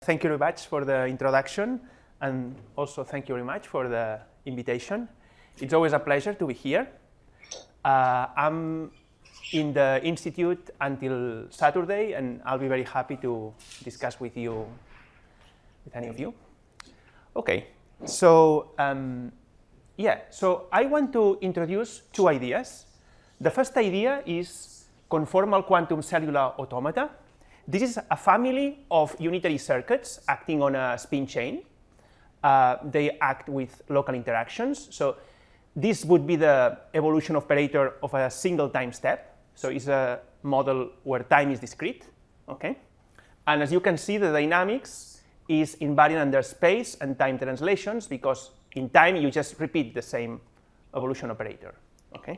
Thank you very much for the introduction, and also thank you very much for the invitation. It's always a pleasure to be here. I'm in the Institute until Saturday, and I'll be very happy to discuss with you, with any of you. Okay, so so I want to introduce two ideas. The first idea is conformal quantum cellular automata. This is a family of unitary circuits acting on a spin chain. They act with local interactions. So this would be the evolution operator of a single time step. So it's a model where time is discrete. Okay? And as you can see, the dynamics is invariant under space and time translations, because in time you just repeat the same evolution operator. Okay?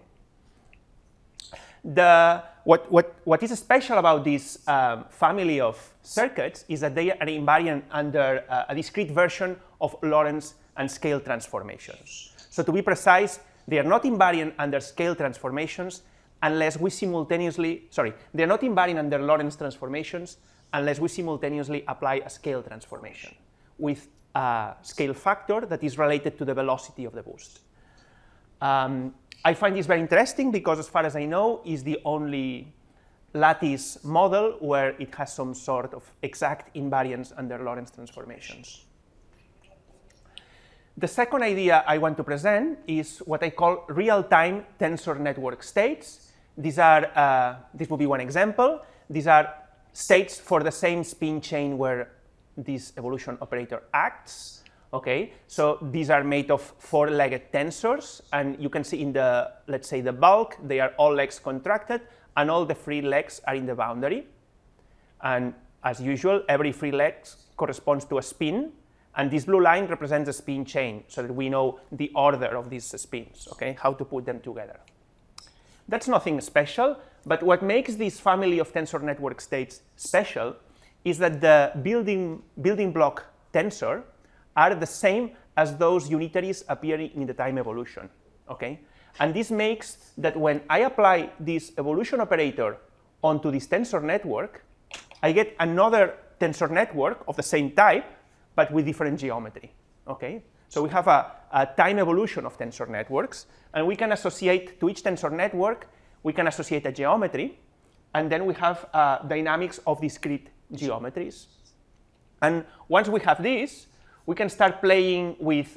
What is special about this family of circuits is that they are invariant under a discrete version of Lorentz and scale transformations. So to be precise, they are not invariant under scale transformations unless we simultaneously, they are not invariant under Lorentz transformations unless we simultaneously apply a scale transformation with a scale factor that is related to the velocity of the boost. I find this very interesting because, as far as I know, is the only lattice model where it has some sort of exact invariance under Lorentz transformations. The second idea I want to present is what I call real-time tensor network states. These are, this would be one example. These are states for the same spin chain where this evolution operator acts. Okay, so these are made of four-legged tensors, and you can see in the, let's say, the bulk, they are all legs contracted, and all the free legs are in the boundary. And as usual, every free leg corresponds to a spin, and this blue line represents a spin chain, so that we know the order of these spins, okay, how to put them together. That's nothing special, but what makes this family of tensor network states special is that the building block tensor are the same as those unitaries appearing in the time evolution, okay? And this makes that when I apply this evolution operator onto this tensor network, I get another tensor network of the same type, but with different geometry, okay? So we have a time evolution of tensor networks, and we can associate to each tensor network, we can associate a geometry, and then we have dynamics of discrete geometries. And once we have this, we can start playing with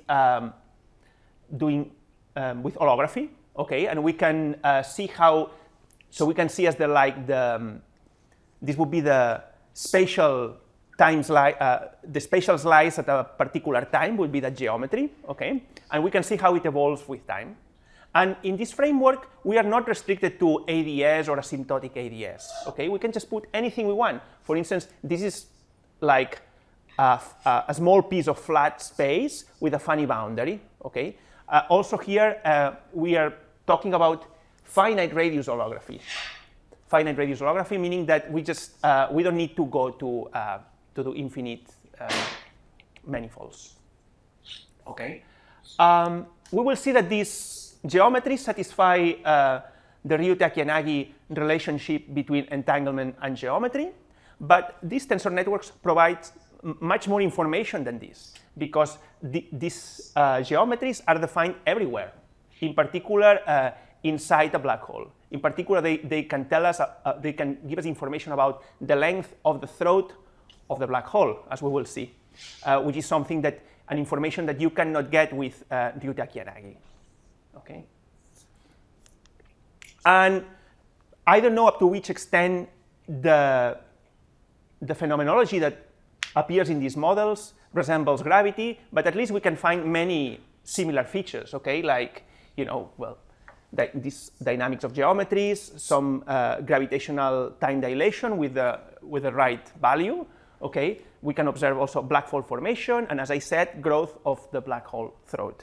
with holography, okay? And we can see how, so we can see as this would be the spatial time slice, the spatial slice at a particular time would be the geometry, okay? And we can see how it evolves with time. And in this framework, we are not restricted to ADS or asymptotic ADS, okay? We can just put anything we want. For instance, this is like a small piece of flat space with a funny boundary, okay? Also here, we are talking about finite radius holography. Finite radius holography, meaning that we just, we don't need to go to do infinite manifolds, okay? We will see that these geometries satisfy the Ryuta-Kiyanagi relationship between entanglement and geometry, but these tensor networks provide much more information than this, because these geometries are defined everywhere, in particular inside a black hole. In particular, they can tell us, they can give us information about the length of the throat of the black hole, as we will see, which is something that, an information that you cannot get with Ryuta-Kiyanagi, okay? And I don't know up to which extent the phenomenology that appears in these models resembles gravity, but at least we can find many similar features, okay? Like, you know, well, these dynamics of geometries, some gravitational time dilation with the right value, okay? We can observe also black hole formation, and as I said, growth of the black hole throat.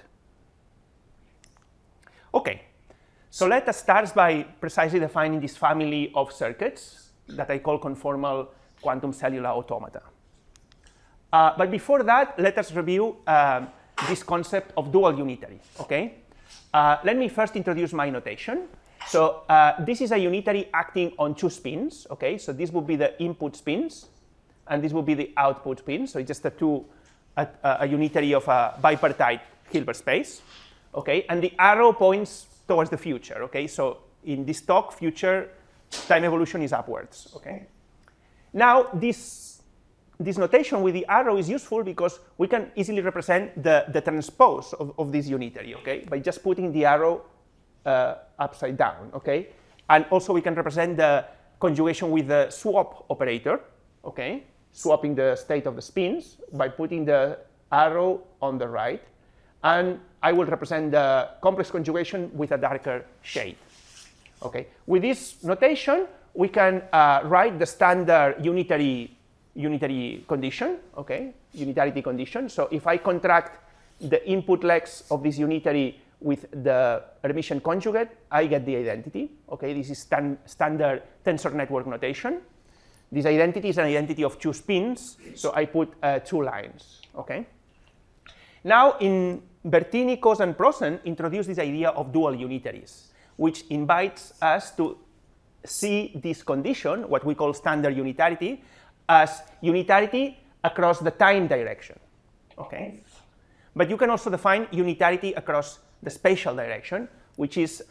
Okay, so let us start by precisely defining this family of circuits that I call conformal quantum cellular automata. But before that, let us review this concept of dual unitary, okay? Let me first introduce my notation. So this is a unitary acting on two spins, okay? So this would be the input spins, and this will be the output spin. So it's just a unitary of a bipartite Hilbert space. Okay, and the arrow points towards the future. Okay, so in this talk, future time evolution is upwards. Okay, now this notation with the arrow is useful because we can easily represent the transpose of this unitary. Okay, by just putting the arrow upside down. Okay, and also we can represent the conjugation with the swap operator. Okay, swapping the state of the spins by putting the arrow on the right. And I will represent the complex conjugation with a darker shade. Okay. With this notation, we can write the standard unitary condition, okay, unitarity condition. So if I contract the input legs of this unitary with the Hermitian conjugate, I get the identity. Okay, this is standard tensor network notation. This identity is an identity of two spins, so I put 2 lines. Okay. Now, in Bertini, Coase, and Prosen introduced this idea of dual unitaries, which invites us to see this condition, what we call standard unitarity, as unitarity across the time direction. Okay? But you can also define unitarity across the spatial direction, which is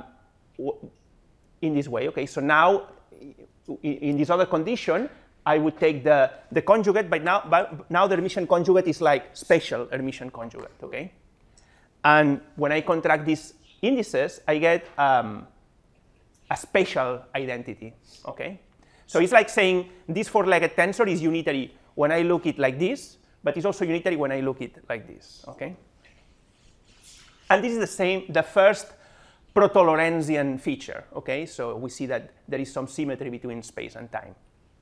in this way. Okay? So now, in this other condition, I would take the conjugate, but now the Hermitian conjugate is like spatial Hermitian conjugate, okay? And when I contract these indices, I get a spatial identity, okay? So it's like saying this 4-legged tensor is unitary when I look it like this, but it's also unitary when I look it like this, okay? And this is the first proto-Lorentzian feature, okay? So we see that there is some symmetry between space and time.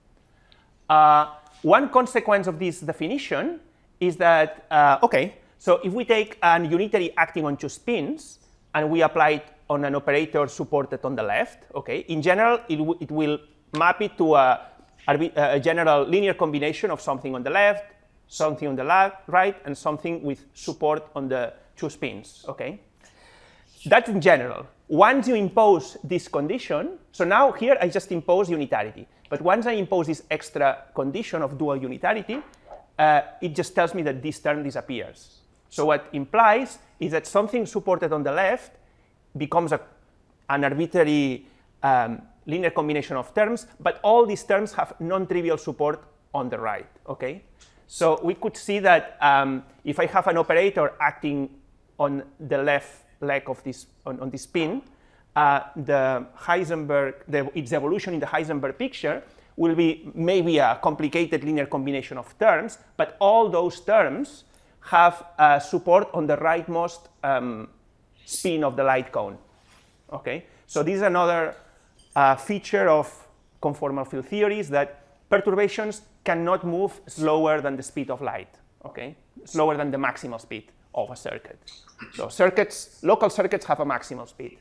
One consequence of this definition is that, okay, so if we take a unitary acting on 2 spins and we apply it on an operator supported on the left, okay, in general, it will map it to a general linear combination of something on the left, something on the right, and something with support on the 2 spins, okay? That's in general. Once you impose this condition, so now here I just impose unitarity. But once I impose this extra condition of dual unitarity, it just tells me that this term disappears. So what implies is that something supported on the left becomes an arbitrary linear combination of terms, but all these terms have non-trivial support on the right, okay? So we could see that if I have an operator acting on the left leg of this, on this spin, the Heisenberg, its evolution in the Heisenberg picture will be maybe a complicated linear combination of terms, but all those terms have support on the rightmost spin of the light cone. Okay, so this is another feature of conformal field theories, that perturbations cannot move slower than the speed of light. Okay, slower than the maximal speed of a circuit. So local circuits have a maximal speed.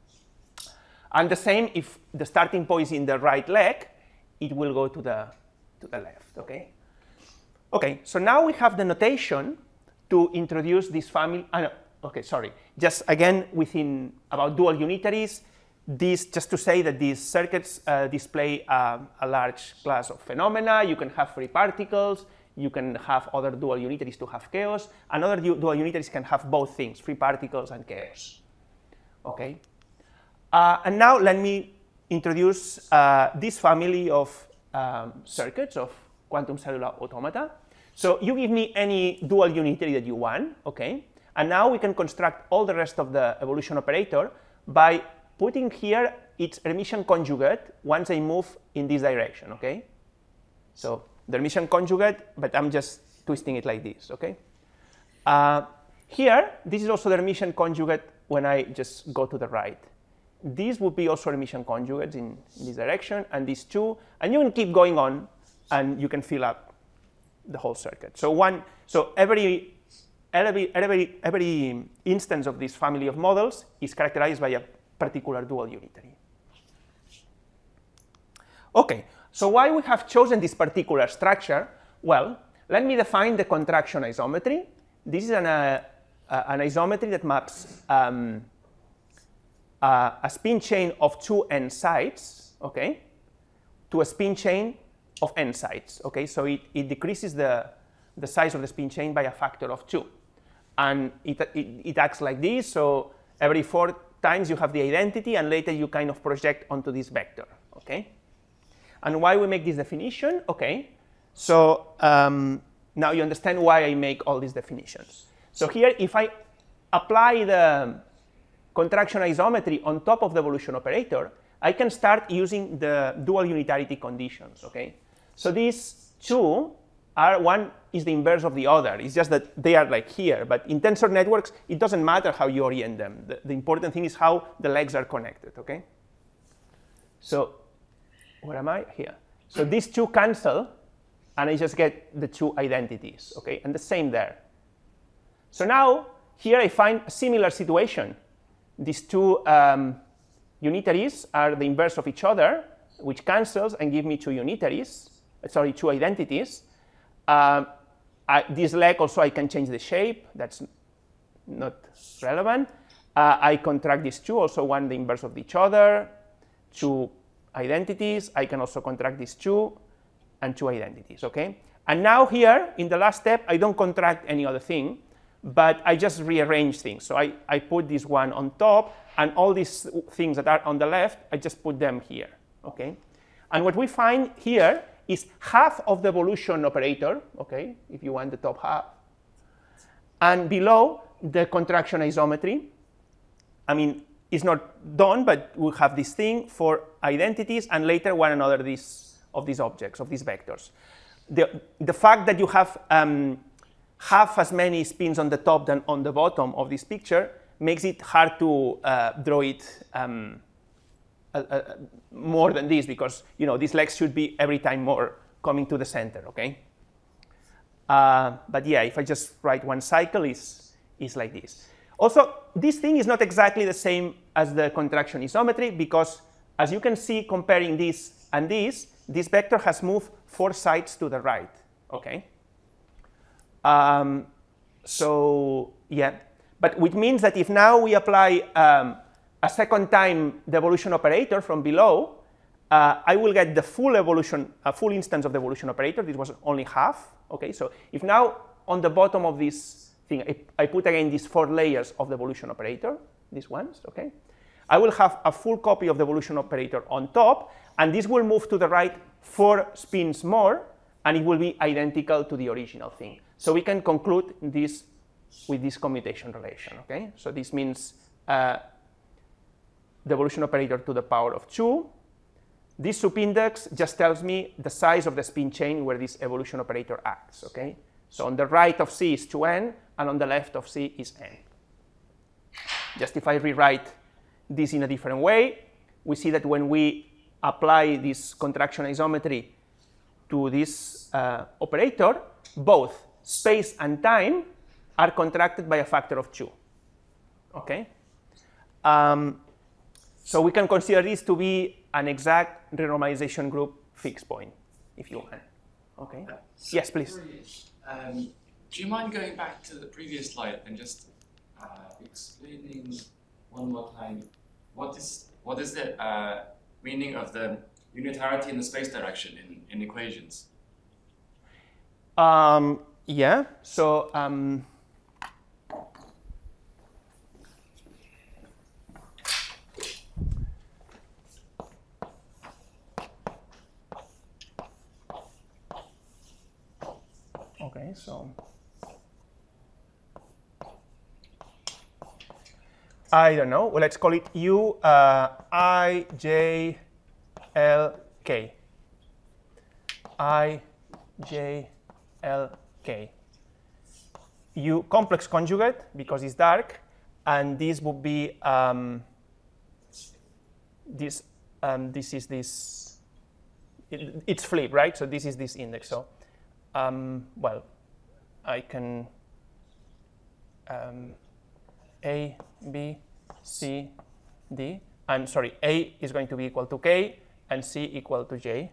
And the same if the starting point is in the right leg, it will go to the left, okay? Okay, so now we have the notation to introduce this family, okay, sorry. Just again, about dual unitaries, just to say that these circuits display a large class of phenomena. You can have free particles, you can have other dual unitaries to have chaos, and other dual unitaries can have both things, free particles and chaos, okay? And now let me introduce this family of circuits of quantum cellular automata. So you give me any dual unitary that you want, okay? And now we can construct all the rest of the evolution operator by putting here its Hermitian conjugate once I move in this direction, okay? So the Hermitian conjugate, but I'm just twisting it like this, okay? Here, this is also the Hermitian conjugate when I just go to the right. These would be also Hermitian conjugates in this direction, and these two, and you can keep going on, and you can fill up the whole circuit. So every instance of this family of models is characterized by a particular dual unitary. Okay, so why we have chosen this particular structure? Well, let me define the contraction isometry. This is an isometry that maps a spin chain of 2 n sides, okay, to a spin chain of n sides. Okay, so it decreases the size of the spin chain by a factor of 2. And it acts like this, so every 4 times you have the identity, and later you kind of project onto this vector. Okay? And why we make this definition? Okay, so now you understand why I make all these definitions. So here, if I apply the contraction isometry on top of the evolution operator, I can start using the dual unitarity conditions. Okay, so these two are, one is the inverse of the other. It's just that they are like here. But in tensor networks, it doesn't matter how you orient them. The important thing is how the legs are connected. Okay. So where am I? Here. So these two cancel, and I just get the two identities. Okay, and the same there. So now here I find a similar situation. These two unitaries are the inverse of each other, which cancels and give me two unitaries. Sorry, two identities. This leg also I can change the shape. That's not relevant. I contract these two, also one the inverse of each other. Two identities. I can also contract these two and two identities. Okay. And now here in the last step, I don't contract any other thing, but I just rearrange things. So I put this one on top, and all these things that are on the left, I just put them here. Okay. And what we find here is half of the evolution operator, okay, if you want the top half, and below the contraction isometry. I mean, it's not done, but we'll have this thing for identities, and later one another of these objects, of these vectors. The fact that you have half as many spins on the top than on the bottom of this picture makes it hard to draw it more than this, because these legs should be every time more coming to the center. Okay. But yeah, if I just write one cycle, is like this. Also, this thing is not exactly the same as the contraction isometry, because as you can see, comparing this and this vector has moved 4 sides to the right. Okay. So yeah, but which means that if now we apply a second time the evolution operator from below, I will get the full evolution, a full instance of the evolution operator. This was only half. Okay, so if now on the bottom of this thing I put again these 4 layers of the evolution operator, these ones, okay, I will have a full copy of the evolution operator on top, and this will move to the right 4 spins more, and it will be identical to the original thing. So we can conclude this with this commutation relation. Okay, so this means the evolution operator to the power of 2. This subindex just tells me the size of the spin chain where this evolution operator acts. Okay, so on the right of C is 2n, and on the left of C is n. Just if I rewrite this in a different way, we see that when we apply this contraction isometry to this operator, both space and time are contracted by a factor of 2. Okay. So we can consider this to be an exact renormalization group fixed point, if you want. Okay. Yes, please. Do you mind going back to the previous slide and just explaining one more time what is the meaning of the unitarity in the space direction in equations? Yeah. So. Okay, so I don't know. Well, let's call it U I J L K. I J L K. U complex conjugate because it's dark, and this would be this. This is this. It's flipped, right? So this is this index. So. Well, I can A, B, C, D, and sorry, A is going to be equal to K, and C equal to J.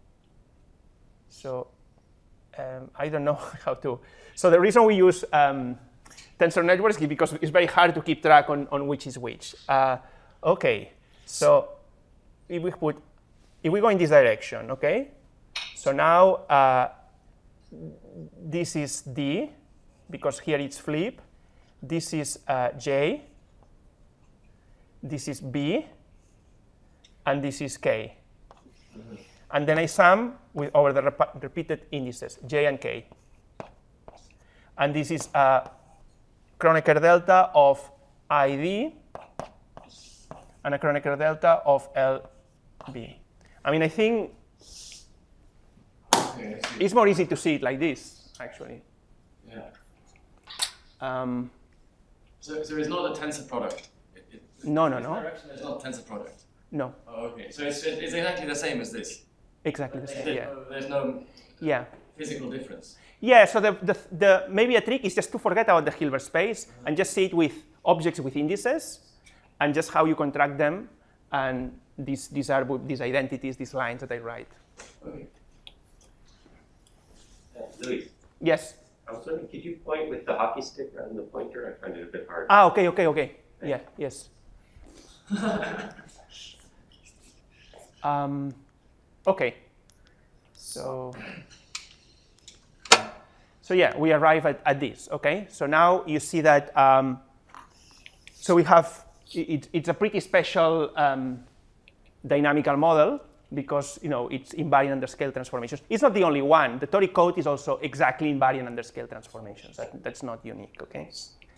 So I don't know how to. So the reason we use tensor networks is because it's very hard to keep track on which is which. Okay, so if we go in this direction, okay. So now this is D, because here it's flip. This is J. This is B. And this is K. And then I sum over the repeated indices, J and K. And this is a Kronecker delta of ID and a Kronecker delta of LB. I mean, I think it's more easy to see it like this, actually. Yeah. So it's not a tensor product. No. It's not a tensor product. No. Oh, okay. So it's exactly the same as this. Exactly the same. Yeah. There's no physical difference. Yeah. So the maybe a trick is just to forget about the Hilbert space and just see it with objects with indices, and just how you contract them, and these are these identities, these lines that I write. Okay. Luis. Yes. I was wondering, could you point with the hockey stick rather than the pointer? I find it a bit hard. Ah, okay. Yeah, yes. Okay. So yeah, we arrive at this. Okay. So now you see that. So we have it's a pretty special dynamical model, because it's invariant under scale transformations. It's not the only one. The toric code is also exactly invariant under scale transformations. That's not unique. Okay.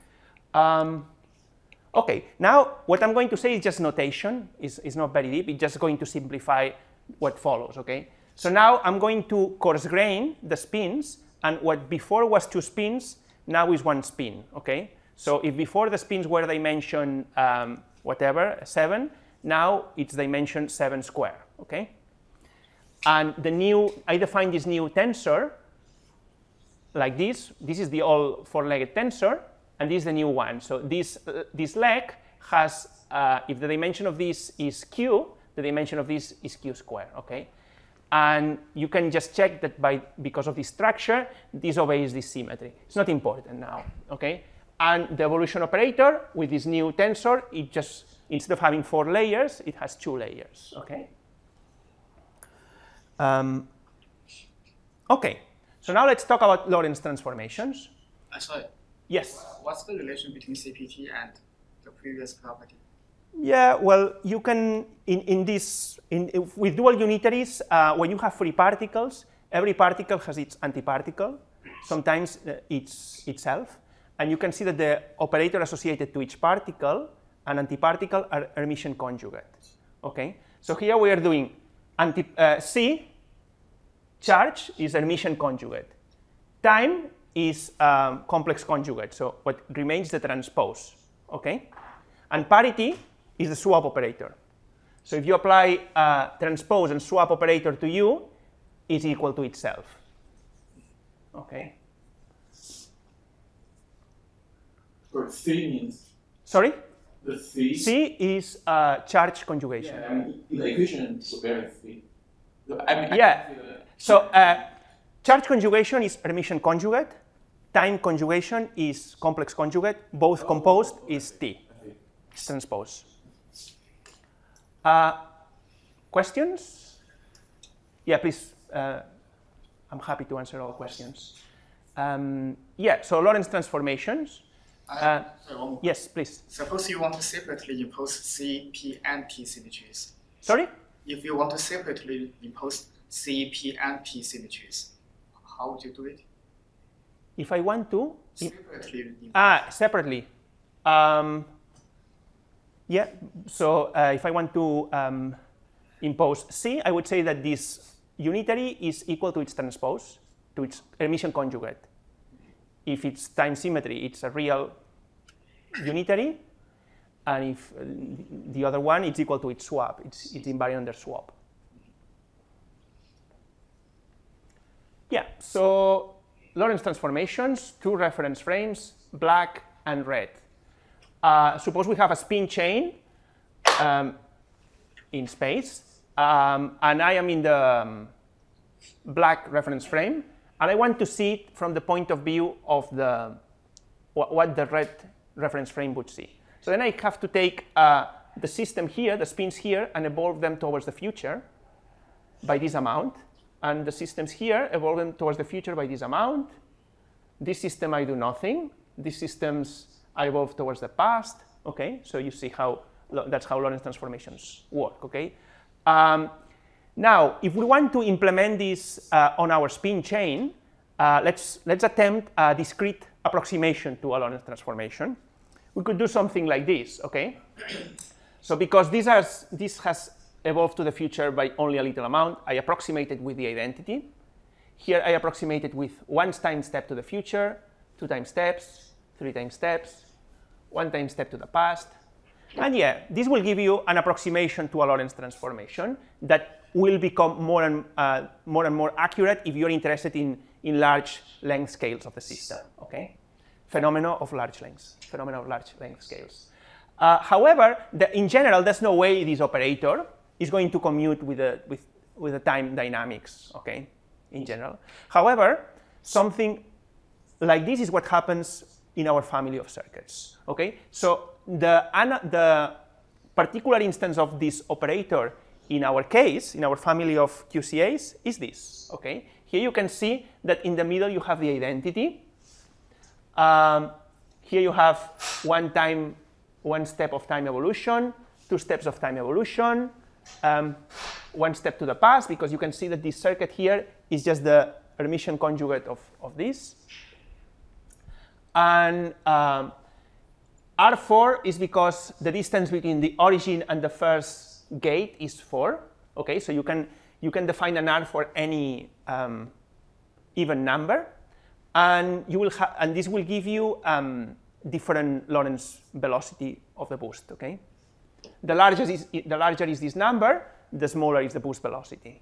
Okay. Now what I'm going to say is just notation. It's not very deep. It's just going to simplify what follows. Okay. So now I'm going to coarse grain the spins, and what before was 2 spins now is 1 spin. Okay. So if before the spins were dimension whatever 7, now it's dimension 7 square. Okay. And I define this new tensor like this. This is the old 4-legged tensor, and this is the new one. So this leg has, if the dimension of this is q, the dimension of this is q square. Okay. And you can just check that because of this structure, this obeys this symmetry. It's not important now. Okay. And the evolution operator with this new tensor, it just, instead of having 4 layers, it has 2 layers. Okay. Okay. So now let's talk about Lorentz transformations. Sorry. Yes. What's the relation between CPT and the previous property? Yeah. Well, you can with dual unitaries, when you have free particles, every particle has its antiparticle. Sometimes it's itself. And you can see that the operator associated to each particle and antiparticle are Hermitian conjugate. Okay. So here we are doing C charge is Hermitian conjugate. Time is complex conjugate. So what remains the transpose. Okay. And parity is the swap operator. So if you apply transpose and swap operator to U, it's equal to itself. Okay. For C means? Sorry? The C? C is charge conjugation. Yeah, I mean, the equation is very C. Yeah. So charge conjugation is Hermitian conjugate. Time conjugation is complex conjugate. Both composed is T. It's transpose. Questions? Yeah, please. I'm happy to answer all questions. Yeah, so Lorentz transformations. Sorry, one more. Yes, please. Suppose you want to separately impose C, P, and T symmetries. Sorry? If you want to separately impose C, P, and T symmetries, how would you do it? If I want to? Separately. Separately. Yeah, so if I want to impose C, I would say that this unitary is equal to its transpose, to its Hermitian conjugate. If it's time symmetry, it's a real unitary, and if the other one, it's equal to its swap. It's invariant under swap. Yeah, so Lorentz transformations, 2 reference frames, black and red. Suppose we have a spin chain in space, and I am in the black reference frame, and I want to see it from the point of view of what the red reference frame would see. So then I have to take the system here, the spins here, and evolve them towards the future by this amount. and the systems here evolving towards the future by this amount. This system, I do nothing. These systems, I evolve towards the past. Okay, so you see how that's how Lorentz transformations work. Okay. Now, if we want to implement this on our spin chain, let's attempt a discrete approximation to a Lorentz transformation. We could do something like this. Okay. So because this has evolved to the future by only a little amount, I approximated with the identity. Here I approximated with 1 time step to the future, 2 time steps, 3 time steps, 1 time step to the past. And yeah, this will give you an approximation to a Lorentz transformation that will become more and more accurate if you're interested in large length scales of the system. Okay, phenomena of large length scales. However, in general, there's no way this operator is going to commute with the time dynamics. Okay, in general. However, something like this is what happens in our family of circuits. Okay, so the particular instance of this operator in our case, in our family of QCAs, is this. Okay, here you can see that in the middle you have the identity. Here you have one step of time evolution, 2 steps of time evolution, 1 step to the past, because you can see that this circuit here is just the Hermitian conjugate of this. And R4 is because the distance between the origin and the first gate is 4. Okay, so you can define an R for any even number, and this will give you different Lorentz velocity of the boost. Okay, the larger is this number, the smaller is the boost velocity.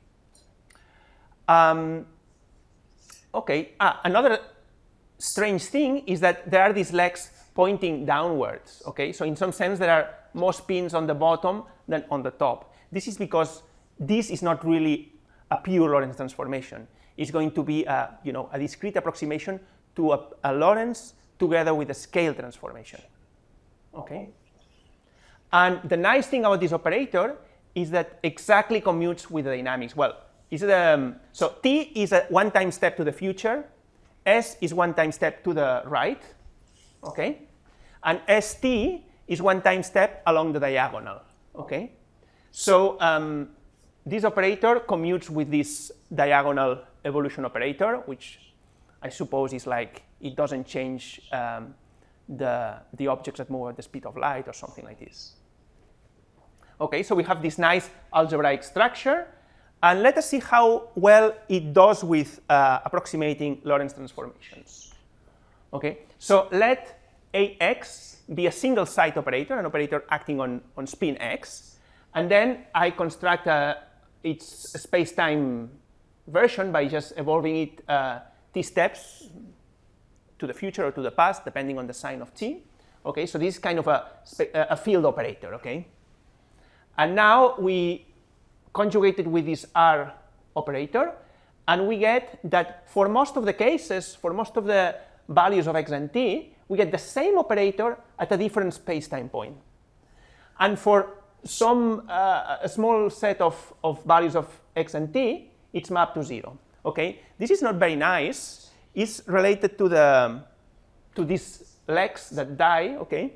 Okay, another strange thing is that there are these legs pointing downwards. Okay, so in some sense there are more spins on the bottom than on the top. This is because this is not really a pure Lorentz transformation. It's going to be a discrete approximation to a Lorentz together with a scale transformation. Okay, and the nice thing about this operator is that exactly commutes with the dynamics. Well, so T is a 1 time step to the future. S is 1 time step to the right, okay? And ST is 1 time step along the diagonal, okay? So this operator commutes with this diagonal evolution operator, which I suppose is like it doesn't change the objects that move at the speed of light or something like this. Okay, so we have this nice algebraic structure. And let us see how well it does with approximating Lorentz transformations. Okay, so let AX be a single site operator, an operator acting on spin X, and then I construct its space-time version by just evolving it T steps to the future or to the past, depending on the sign of T. Okay, so this is kind of a field operator. Okay, and now we conjugated with this R operator, and we get that for most of the cases, for most of the values of X and T, we get the same operator at a different space-time point. And for a small set of values of X and T, it's mapped to 0. Okay, this is not very nice. It's related to these legs that die. Okay,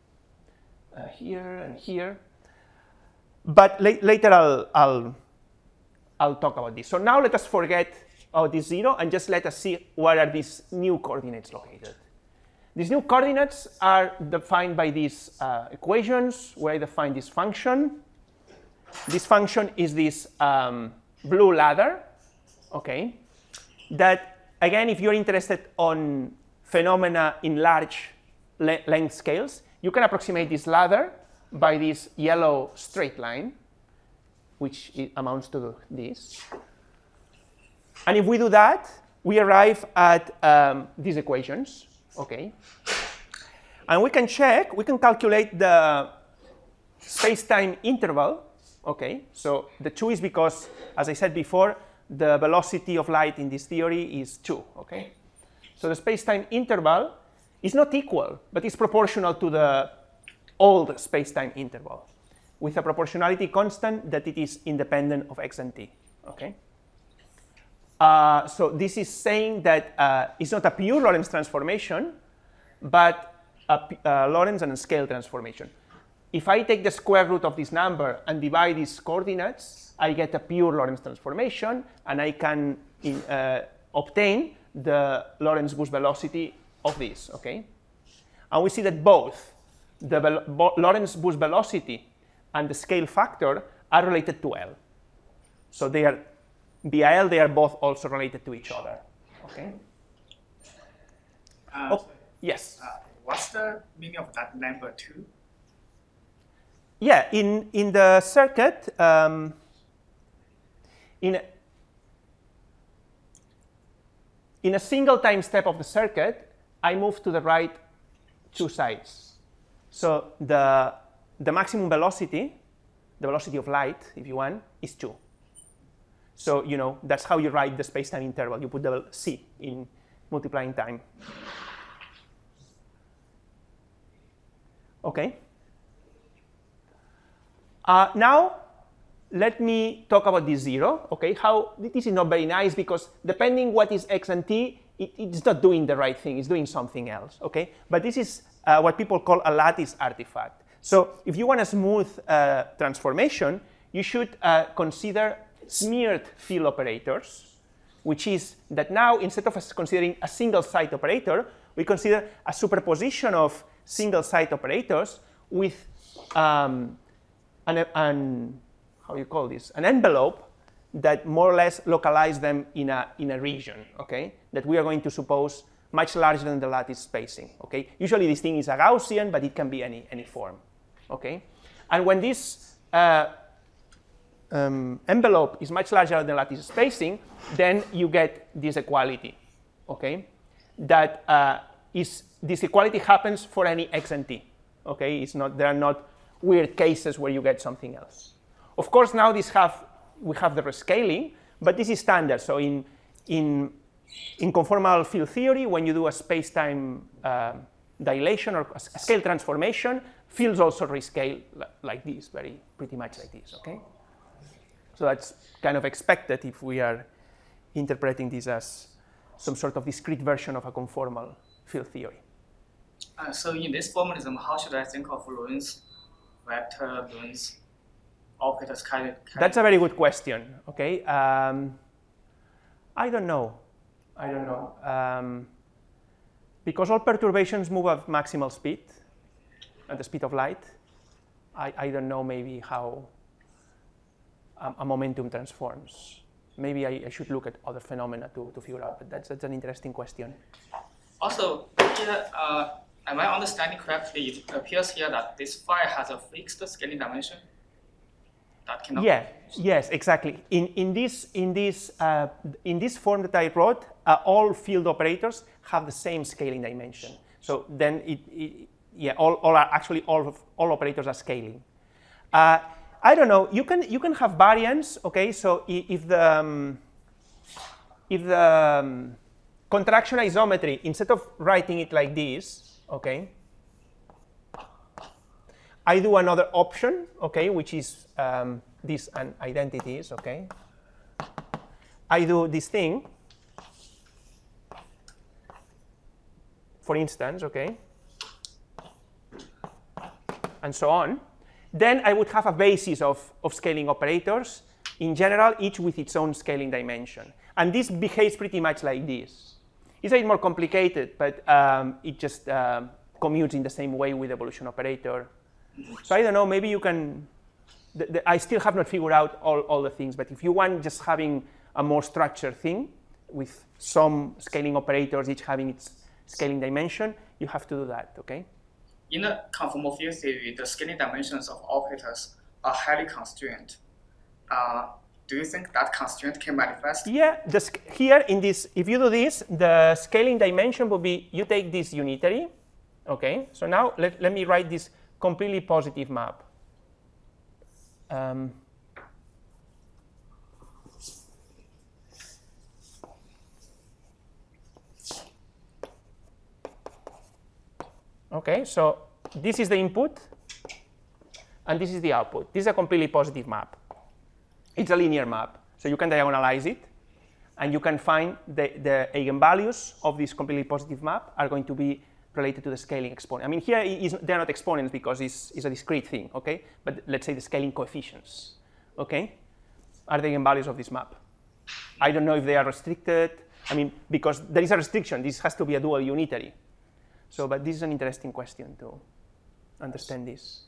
here and here. But later I'll talk about this. So now let us forget about this 0 and just let us see where are these new coordinates located. These new coordinates are defined by these equations where I define this function. This function is this blue ladder, okay? That, again, if you're interested on phenomena in large length scales, you can approximate this ladder by this yellow straight line, which amounts to this. And if we do that, we arrive at these equations, okay? And we can calculate the space-time interval, okay? So the 2 is because, as I said before, the velocity of light in this theory is 2, okay? So the space-time interval is not equal, but it's proportional to the old space-time interval, with a proportionality constant that it is independent of X and T, okay? So this is saying that it's not a pure Lorentz transformation, but a Lorentz and a scale transformation. If I take the square root of this number and divide these coordinates, I get a pure Lorentz transformation, and I can obtain the Lorentz boost velocity of this, okay? And we see that both the Lorentz boost velocity and the scale factor are related to L. So they are, via L, they are both also related to each other, okay? Yes? What's the meaning of that number 2? Yeah, in the circuit, in a single time step of the circuit, I move to the right 2 sides. So the maximum velocity, the velocity of light, if you want, is 2. So that's how you write the space-time interval. You put the c in multiplying time. Okay. Now, let me talk about this 0. Okay, how this is not very nice because depending what is x and t, it's not doing the right thing. It's doing something else. Okay, but this is what people call a lattice artifact. So if you want a smooth transformation, you should consider smeared field operators, which is that now instead of us considering a single site operator, we consider a superposition of single site operators with how you call this? An envelope that more or less localize them in a region, okay? That we are going to suppose much larger than the lattice spacing, okay? Usually this thing is a Gaussian, but it can be any form, okay? And when this envelope is much larger than the lattice spacing, then you get this equality, okay? That this equality happens for any x and t, okay? There are not weird cases where you get something else. Of course, now we have the rescaling, but this is standard. So in conformal field theory, when you do a space-time dilation or a scale transformation, fields also rescale like this, pretty much like this, okay? So that's kind of expected if we are interpreting this as some sort of discrete version of a conformal field theory. So in this formalism, how should I think of Lorentz vector, Lorentz operators? That's a very good question. Okay, I don't know. Because all perturbations move at maximal speed, at the speed of light. I don't know maybe how a momentum transforms. Maybe I should look at other phenomena to figure out. But that's an interesting question. Also, here, am I understanding correctly? It appears here that this phi has a fixed scaling dimension. That cannot. Yeah. Yes. Exactly. In this form that I wrote, all field operators have the same scaling dimension. So then all operators are scaling. I don't know. You can have variance. Okay. So if the contraction isometry, instead of writing it like this, okay, I do another option, okay, which is these identities, okay. I do this thing, for instance, okay, and so on. Then I would have a basis of scaling operators, in general, each with its own scaling dimension. And this behaves pretty much like this. It's a bit more complicated, but it just commutes in the same way with evolution operator. So I don't know, maybe you can, I still have not figured out all the things, but if you want just having a more structured thing with some scaling operators, each having its scaling dimension, you have to do that, okay? In the conformal field theory, the scaling dimensions of operators are highly constrained. Do you think that constraint can manifest? Yeah, here in this, if you do this, the scaling dimension will be, you take this unitary, okay? So now let me write this completely positive map. Okay, so this is the input, and this is the output. This is a completely positive map. It's a linear map, so you can diagonalize it. And you can find the eigenvalues of this completely positive map are going to be related to the scaling exponent. I mean, here they're not exponents because it's a discrete thing, okay? But let's say the scaling coefficients, okay, are the eigenvalues of this map. I don't know if they are restricted. I mean, because there is a restriction. This has to be a dual unitary. So, but this is an interesting question to understand this.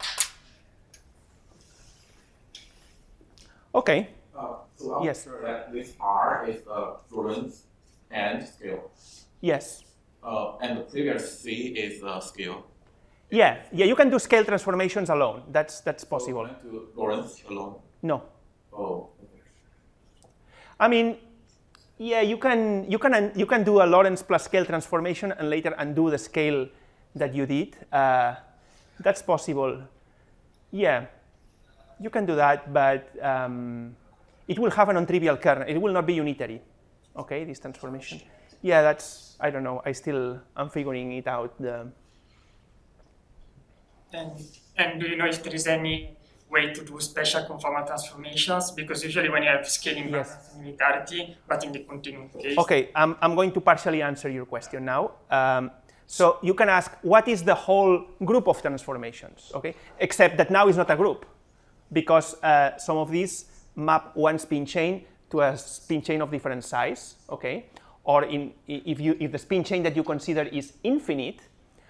Okay. So I'm Yes. sure that this R is a Lorentz and scale. Yes. And the previous C is a scale. Yeah. You can do scale transformations alone. That's possible. So to Lorentz alone. No. Oh. Okay. I mean, yeah, you can do a Lorentz plus scale transformation and later undo the scale that you did. That's possible. Yeah, you can do that, but it will have a non-trivial kernel. It will not be unitary. Okay, this transformation. Yeah, that's, I don't know. I'm figuring it out. And do you know if there is any way to do special conformal transformations? Because usually when you have scaling Yes. balance and unitarity, but in the continuum case. Okay, I'm going to partially answer your question now. So you can ask, what is the whole group of transformations? Okay, except that now is not a group, because some of these map one spin chain to a spin chain of different size. Okay, or if the spin chain that you consider is infinite,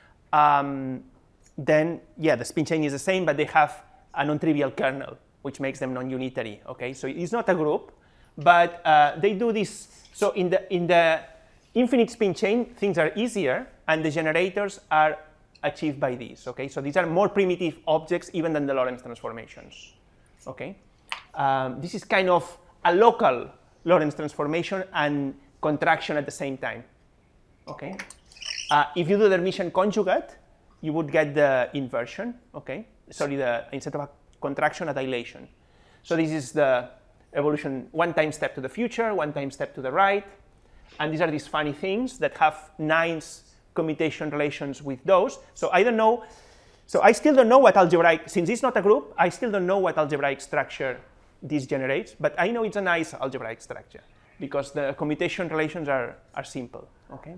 then yeah, the spin chain is the same, but they have a non-trivial kernel, which makes them non-unitary. Okay, so it's not a group, but they do this. So in the infinite spin chain, things are easier, and the generators are achieved by these. Okay, so these are more primitive objects even than the Lorentz transformations. Okay, this is kind of a local Lorentz transformation and contraction at the same time. Okay, if you do the Hermitian conjugate, you would get the inversion. Okay, sorry, instead of a contraction, a dilation. So this is the evolution, one time step to the future, one time step to the right, and these are these funny things that have nice commutation relations with those. So I don't know. So I still don't know what algebraic, since it's not a group, I still don't know what algebraic structure this generates, but I know it's a nice algebraic structure because the commutation relations are simple. Okay.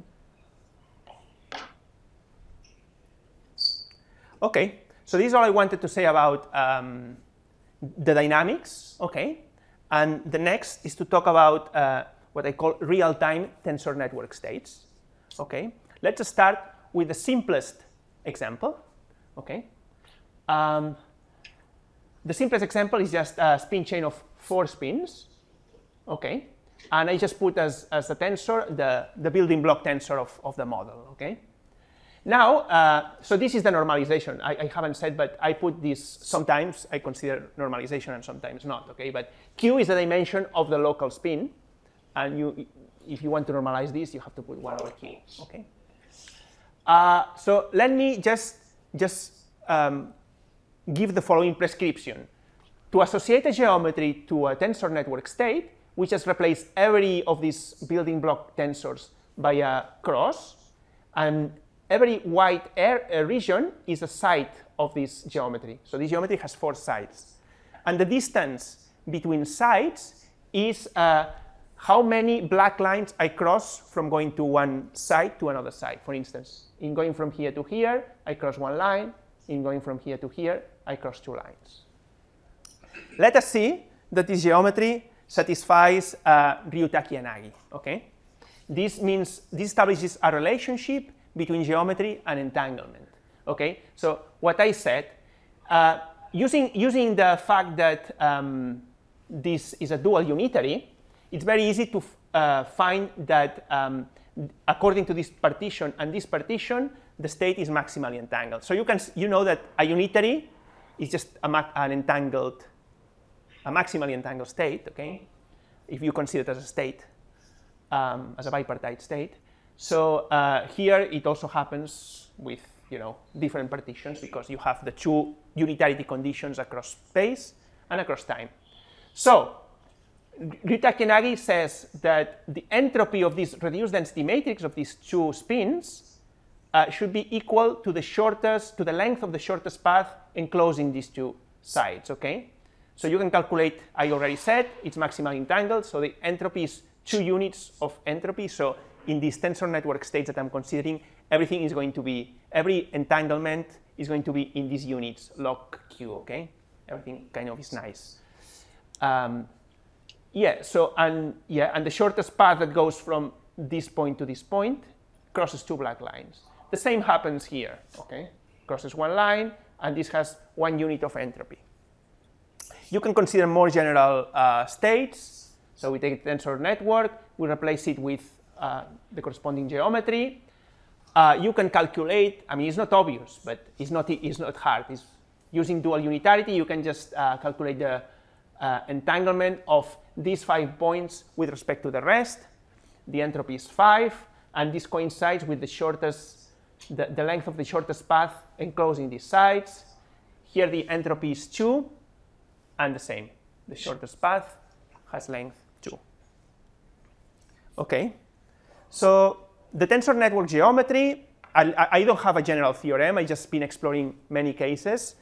Okay. So this is all I wanted to say about the dynamics. Okay. And the next is to talk about what I call real-time tensor network states. Okay. Let's start with the simplest example. Okay. The simplest example is just a spin chain of 4 spins. Okay. And I just put as a tensor the building block tensor of the model. Okay. Now, so this is the normalization. I haven't said, but I put this sometimes. I consider normalization and sometimes not. Okay. But Q is the dimension of the local spin, and if you want to normalize this, you have to put 1 over Q. Okay. So let me just give the following prescription. To associate a geometry to a tensor network state, we just replace every of these building block tensors by a cross, and every white region is a side of this geometry. So this geometry has 4 sides. And the distance between sides is how many black lines I cross from going to one side to another side. For instance, in going from here to here, I cross 1 line. In going from here to here, I cross 2 lines. Let us see that this geometry satisfies Ryutaki-Yanagi. Okay? This establishes a relationship between geometry and entanglement. Okay? So what I said, using the fact that this is a dual unitary, it's very easy to find that according to this partition and this partition, the state is maximally entangled. So you know that a unitary is just a maximally entangled state. Okay, if you consider it as a state, as a bipartite state. So here it also happens with different partitions because you have the 2 unitarity conditions across space and across time. So Ryutaki-Yanagi says that the entropy of this reduced density matrix of these 2 spins should be equal to the length of the shortest path enclosing these 2 sides. Okay, so you can calculate. I already said it's maximally entangled, so the entropy is 2 units of entropy. So in these tensor network states that I'm considering, everything is going to be, every entanglement is going to be in these units, log Q, okay? Everything kind of is nice. Yeah, so, and the shortest path that goes from this point to this point crosses 2 black lines. The same happens here, okay? Crosses 1 line, and this has 1 unit of entropy. You can consider more general states. So we take a tensor network, we replace it with the corresponding geometry. You can calculate, I mean, it's not obvious, but it's not hard. It's using dual unitarity, you can just calculate the entanglement of these 5 points with respect to the rest. The entropy is 5, and this coincides with the shortest, the length of the shortest path enclosing these sides. Here the entropy is 2, and the same. The shortest path has length 2. Okay, so the tensor network geometry, I don't have a general theorem, I've just been exploring many cases.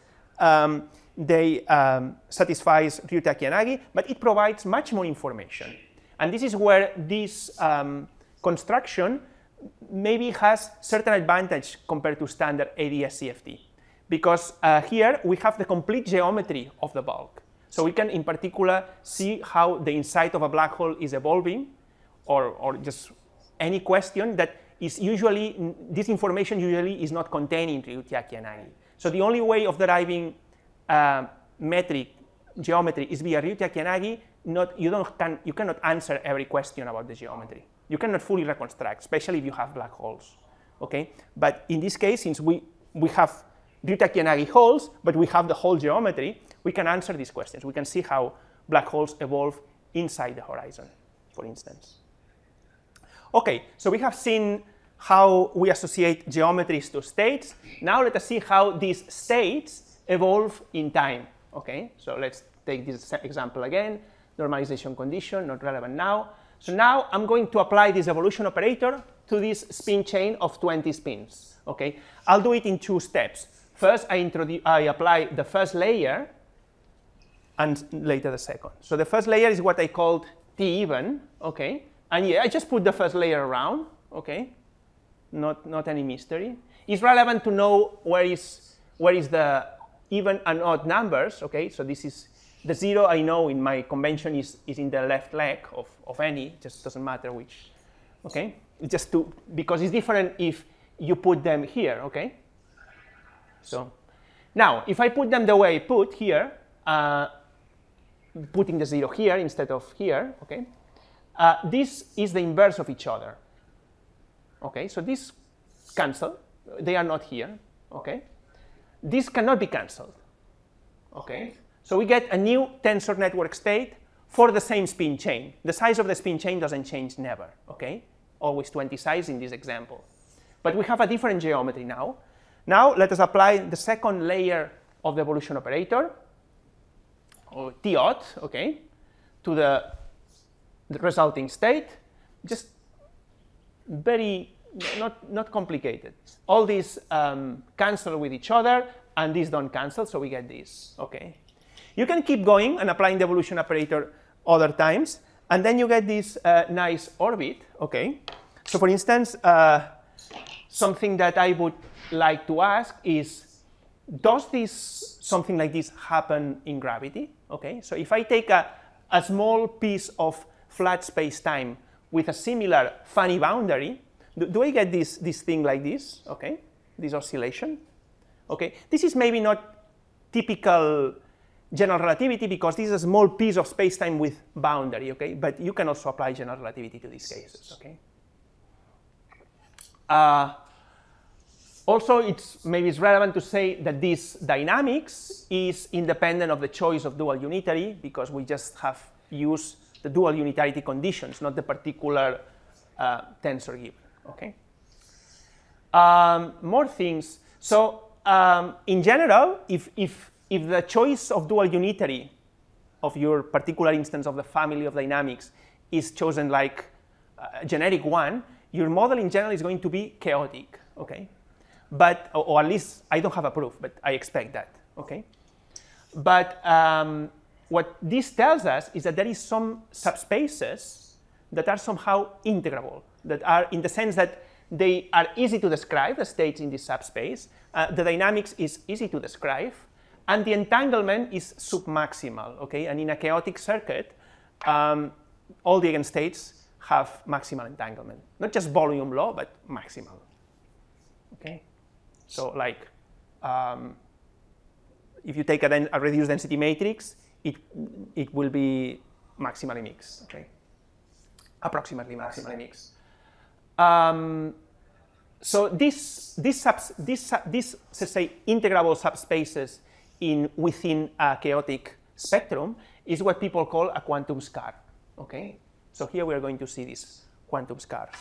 They satisfies Ryuta-Kiyanagi, but it provides much more information. And this is where this construction maybe has certain advantage compared to standard ADS-CFT. Because here we have the complete geometry of the bulk. So we can, in particular, see how the inside of a black hole is evolving, or just any question that is usually, this information usually is not contained in Ryuta-Kiyanagi. So the only way of deriving metric geometry is via Ryuta-Kiyanagi. You cannot answer every question about the geometry. You cannot fully reconstruct, especially if you have black holes. Okay, but in this case, since we have Ryuta-Kiyanagi holes, but we have the whole geometry, we can answer these questions. We can see how black holes evolve inside the horizon, for instance. Okay, so we have seen how we associate geometries to states. Now let us see how these states evolve in time. Okay, so let's take this example again. Normalization condition, not relevant now. So now I'm going to apply this evolution operator to this spin chain of 20 spins. Okay, I'll do it in 2 steps. First, I apply the first layer, and later the second. So the first layer is what I called T even. Okay, and yeah, I just put the first layer around. Okay, not any mystery. It's relevant to know where is the even and odd numbers. Okay, so this is the 0. I know in my convention is in the left leg of any. It just doesn't matter which. Okay, it's just because it's different if you put them here. Okay. So now, if I put them the way I put here, putting the 0 here instead of here, okay, this is the inverse of each other. Okay, so these cancel. They are not here. Okay, this cannot be cancelled. Okay, so we get a new tensor network state for the same spin chain. The size of the spin chain doesn't change never. Okay, always 20 size in this example. But we have a different geometry now. Now let us apply the second layer of the evolution operator, or T odd, okay, to the resulting state. Just very not complicated. All these cancel with each other, and these don't cancel, so we get this. Okay, you can keep going and applying the evolution operator other times, and then you get this nice orbit. Okay, so for instance, something that I would like to ask is, does something like this happen in gravity? Okay, so if I take a small piece of flat space-time with a similar funny boundary, do I get this thing like this? Okay, this oscillation. Okay, this is maybe not typical general relativity because this is a small piece of space-time with boundary. Okay, but you can also apply general relativity to these cases. Okay. Also, maybe it's relevant to say that this dynamics is independent of the choice of dual unitary because we just have used the dual unitarity conditions, not the particular tensor given. Okay. More things. So in general, if the choice of dual unitary of your particular instance of the family of dynamics is chosen like a generic one, your model in general is going to be chaotic. Okay. But, or at least I don't have a proof, but I expect that, okay? But what this tells us is that there is some subspaces that are somehow integrable, that are in the sense that they are easy to describe, the states in this subspace, the dynamics is easy to describe, and the entanglement is submaximal, okay? And in a chaotic circuit, all the eigenstates have maximal entanglement. Not just volume law, but maximal, okay? So like, if you take a reduced density matrix, it will be maximally mixed, okay? Approximately maximally mixed. So these let's say integrable subspaces within a chaotic spectrum is what people call a quantum scar, okay? So here we are going to see these quantum scars.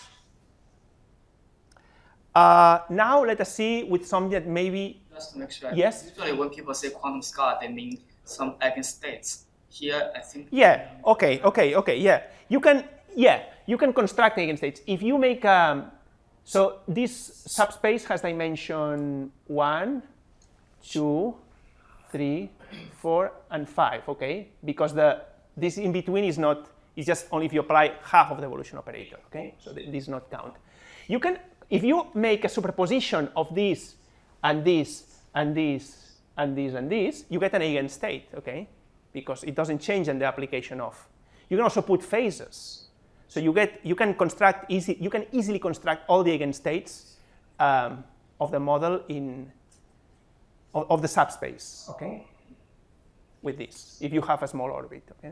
Now let us see with something that maybe... Just to make sure. Yes? Usually when people say quantum scar, they mean some eigenstates. Here, I think... Yeah, okay, yeah. You can construct eigenstates. If you make... so this subspace has dimension 1, 2, 3, 4, and 5, okay? Because this in between is not... It's just only if you apply half of the evolution operator, okay? So this does not count. You can, if you make a superposition of this and this and this and this and this, you get an eigenstate, okay? Because it doesn't change in the application of. You can also put phases. So you can easily construct all the eigenstates of the model of the subspace, okay? With this, if you have a small orbit, okay?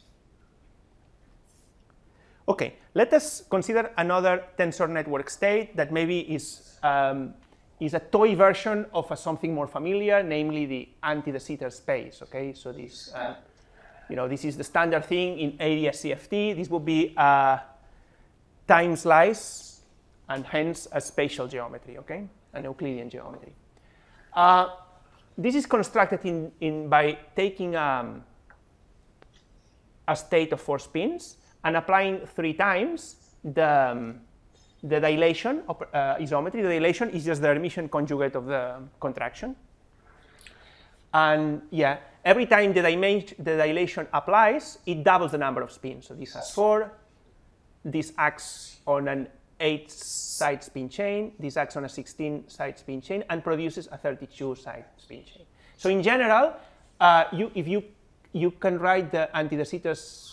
Okay, let us consider another tensor network state that maybe is a toy version of something more familiar, namely the anti-de Sitter space. Okay, so this, this is the standard thing in area CFT. This would be a time slice, and hence a spatial geometry. Okay, an Euclidean geometry. This is constructed by taking a state of 4 spins and applying 3 times the dilation of isometry. The dilation is just the Hermitian conjugate of the contraction. And yeah, every time the dilation applies, it doubles the number of spins. So this has 4. This acts on an 8-side spin chain. This acts on a 16-side spin chain and produces a 32-side spin chain. So in general, if you can write the anti-de Sitter's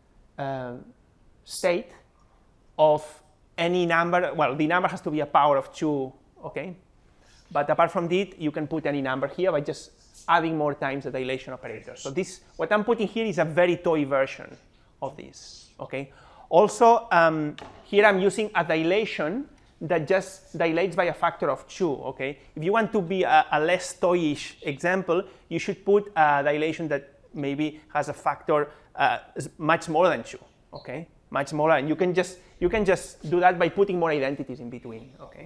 state of any number. Well, the number has to be a power of 2, okay? But apart from that, you can put any number here by just adding more times the dilation operator. So this, what I'm putting here is a very toy version of this, okay? Also, here I'm using a dilation that just dilates by a factor of 2, okay? If you want to be a less toyish example, you should put a dilation that maybe has a factor much more than 2, okay? Much smaller, and you can just do that by putting more identities in between, okay?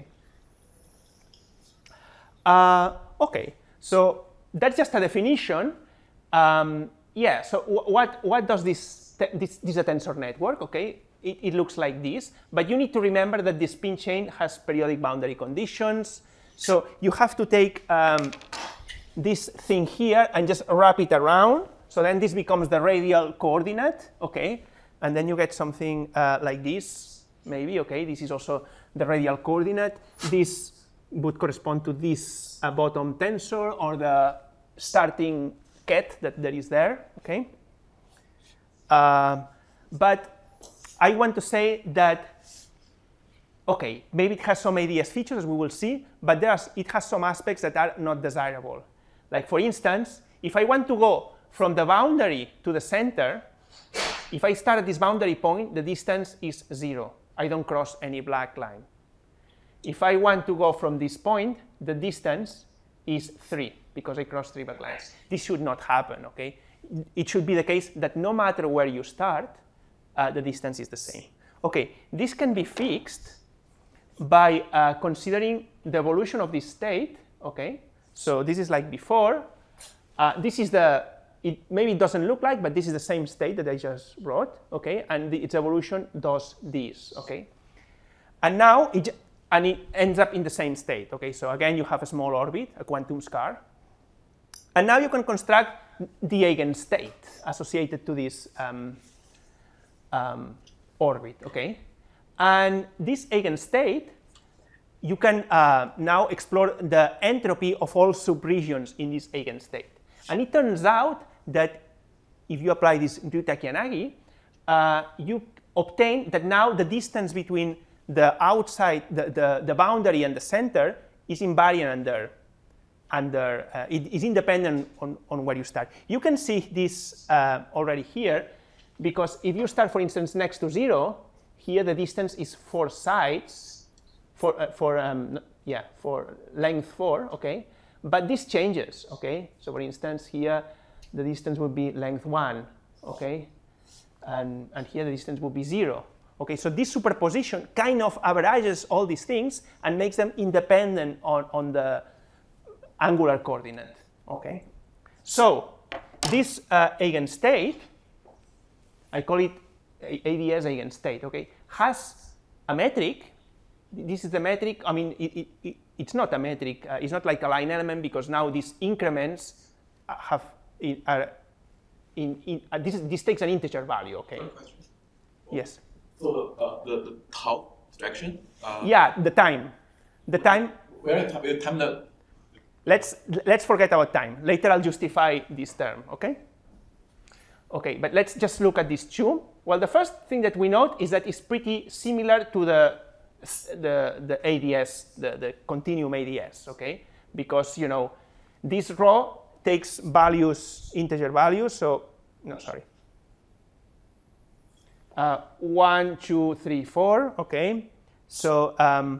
Okay, so that's just a definition. Yeah, so what does this is a tensor network, okay? It looks like this, but you need to remember that the spin chain has periodic boundary conditions. So you have to take this thing here and just wrap it around. So then this becomes the radial coordinate, okay? And then you get something like this, maybe, okay? This is also the radial coordinate. This would correspond to this bottom tensor or the starting ket that there is there, okay? But I want to say that, okay, maybe it has some ADS features, as we will see, but it has some aspects that are not desirable. Like, for instance, if I want to go from the boundary to the center, if I start at this boundary point, the distance is 0. I don't cross any black line. If I want to go from this point, the distance is 3, because I cross 3 black lines. This should not happen, okay? It should be the case that no matter where you start, the distance is the same. Okay, this can be fixed by considering the evolution of this state, okay? So this is like before. This is maybe it doesn't look like, but this is the same state that I just wrote, okay? And its evolution does this, okay? And now it ends up in the same state, okay? So again, you have a small orbit, a quantum scar. And now you can construct the eigenstate associated to this orbit, okay? And this eigenstate, you can now explore the entropy of all subregions in this eigenstate. And it turns out that if you apply this Ryu-Takayanagi, you obtain that now the distance between the outside, the boundary and the center is invariant it is independent on where you start. You can see this already here, because if you start, for instance, next to 0, here the distance is 4 sides, for length 4, okay? But this changes, okay? So for instance, here the distance would be length 1, okay? And here the distance would be 0. Okay, so this superposition kind of averages all these things and makes them independent on the angular coordinate, okay? So this eigenstate, I call it ADS eigenstate, okay, has a metric. This is the metric. I mean, it's not a metric. It's not like a line element, because now these increments this takes an integer value, okay? Yes. So the tau fraction? Yeah, the time. Where the time that? Let's forget about time. Later I'll justify this term, okay? Okay, but let's just look at these two. Well, the first thing that we note is that it's pretty similar to the ADS, the continuum ADS, okay? Because, you know, this rho takes values, integer values, so, no, sorry. 1, 2, 3, 4, okay? So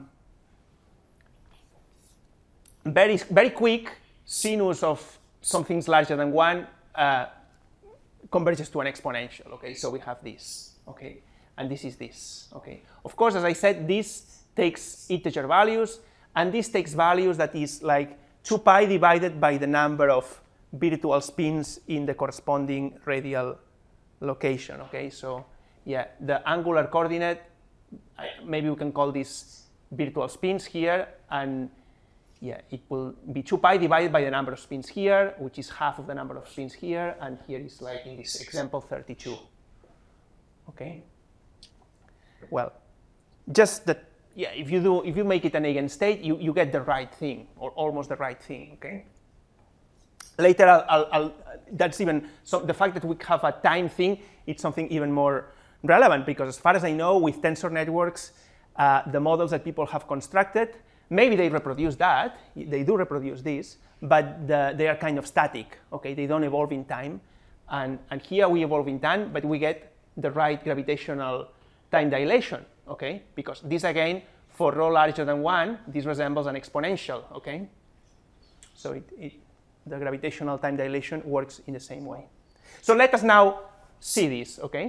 very quick sinus of something larger than 1 converges to an exponential, okay? So we have this, okay? And this is this, okay? Of course, as I said, this takes integer values, and this takes values that is like 2 pi divided by the number of virtual spins in the corresponding radial location, okay? So yeah, the angular coordinate, maybe we can call this virtual spins here, and yeah, it will be 2 pi divided by the number of spins here, which is half of the number of spins here, and here is like in this example 32. Okay. Well, just that, yeah, if you make it an eigenstate, you get the right thing, or almost the right thing. Okay. Later, that's even so. The fact that we have a time thing, it's something even more relevant, because as far as I know, with tensor networks, the models that people have constructed, maybe they reproduce that, they do reproduce this, but they are kind of static, okay? They don't evolve in time, and here we evolve in time, but we get the right gravitational time dilation, okay? Because this, again, for rho larger than 1, this resembles an exponential, okay? So the gravitational time dilation works in the same way. So let us now see this, okay?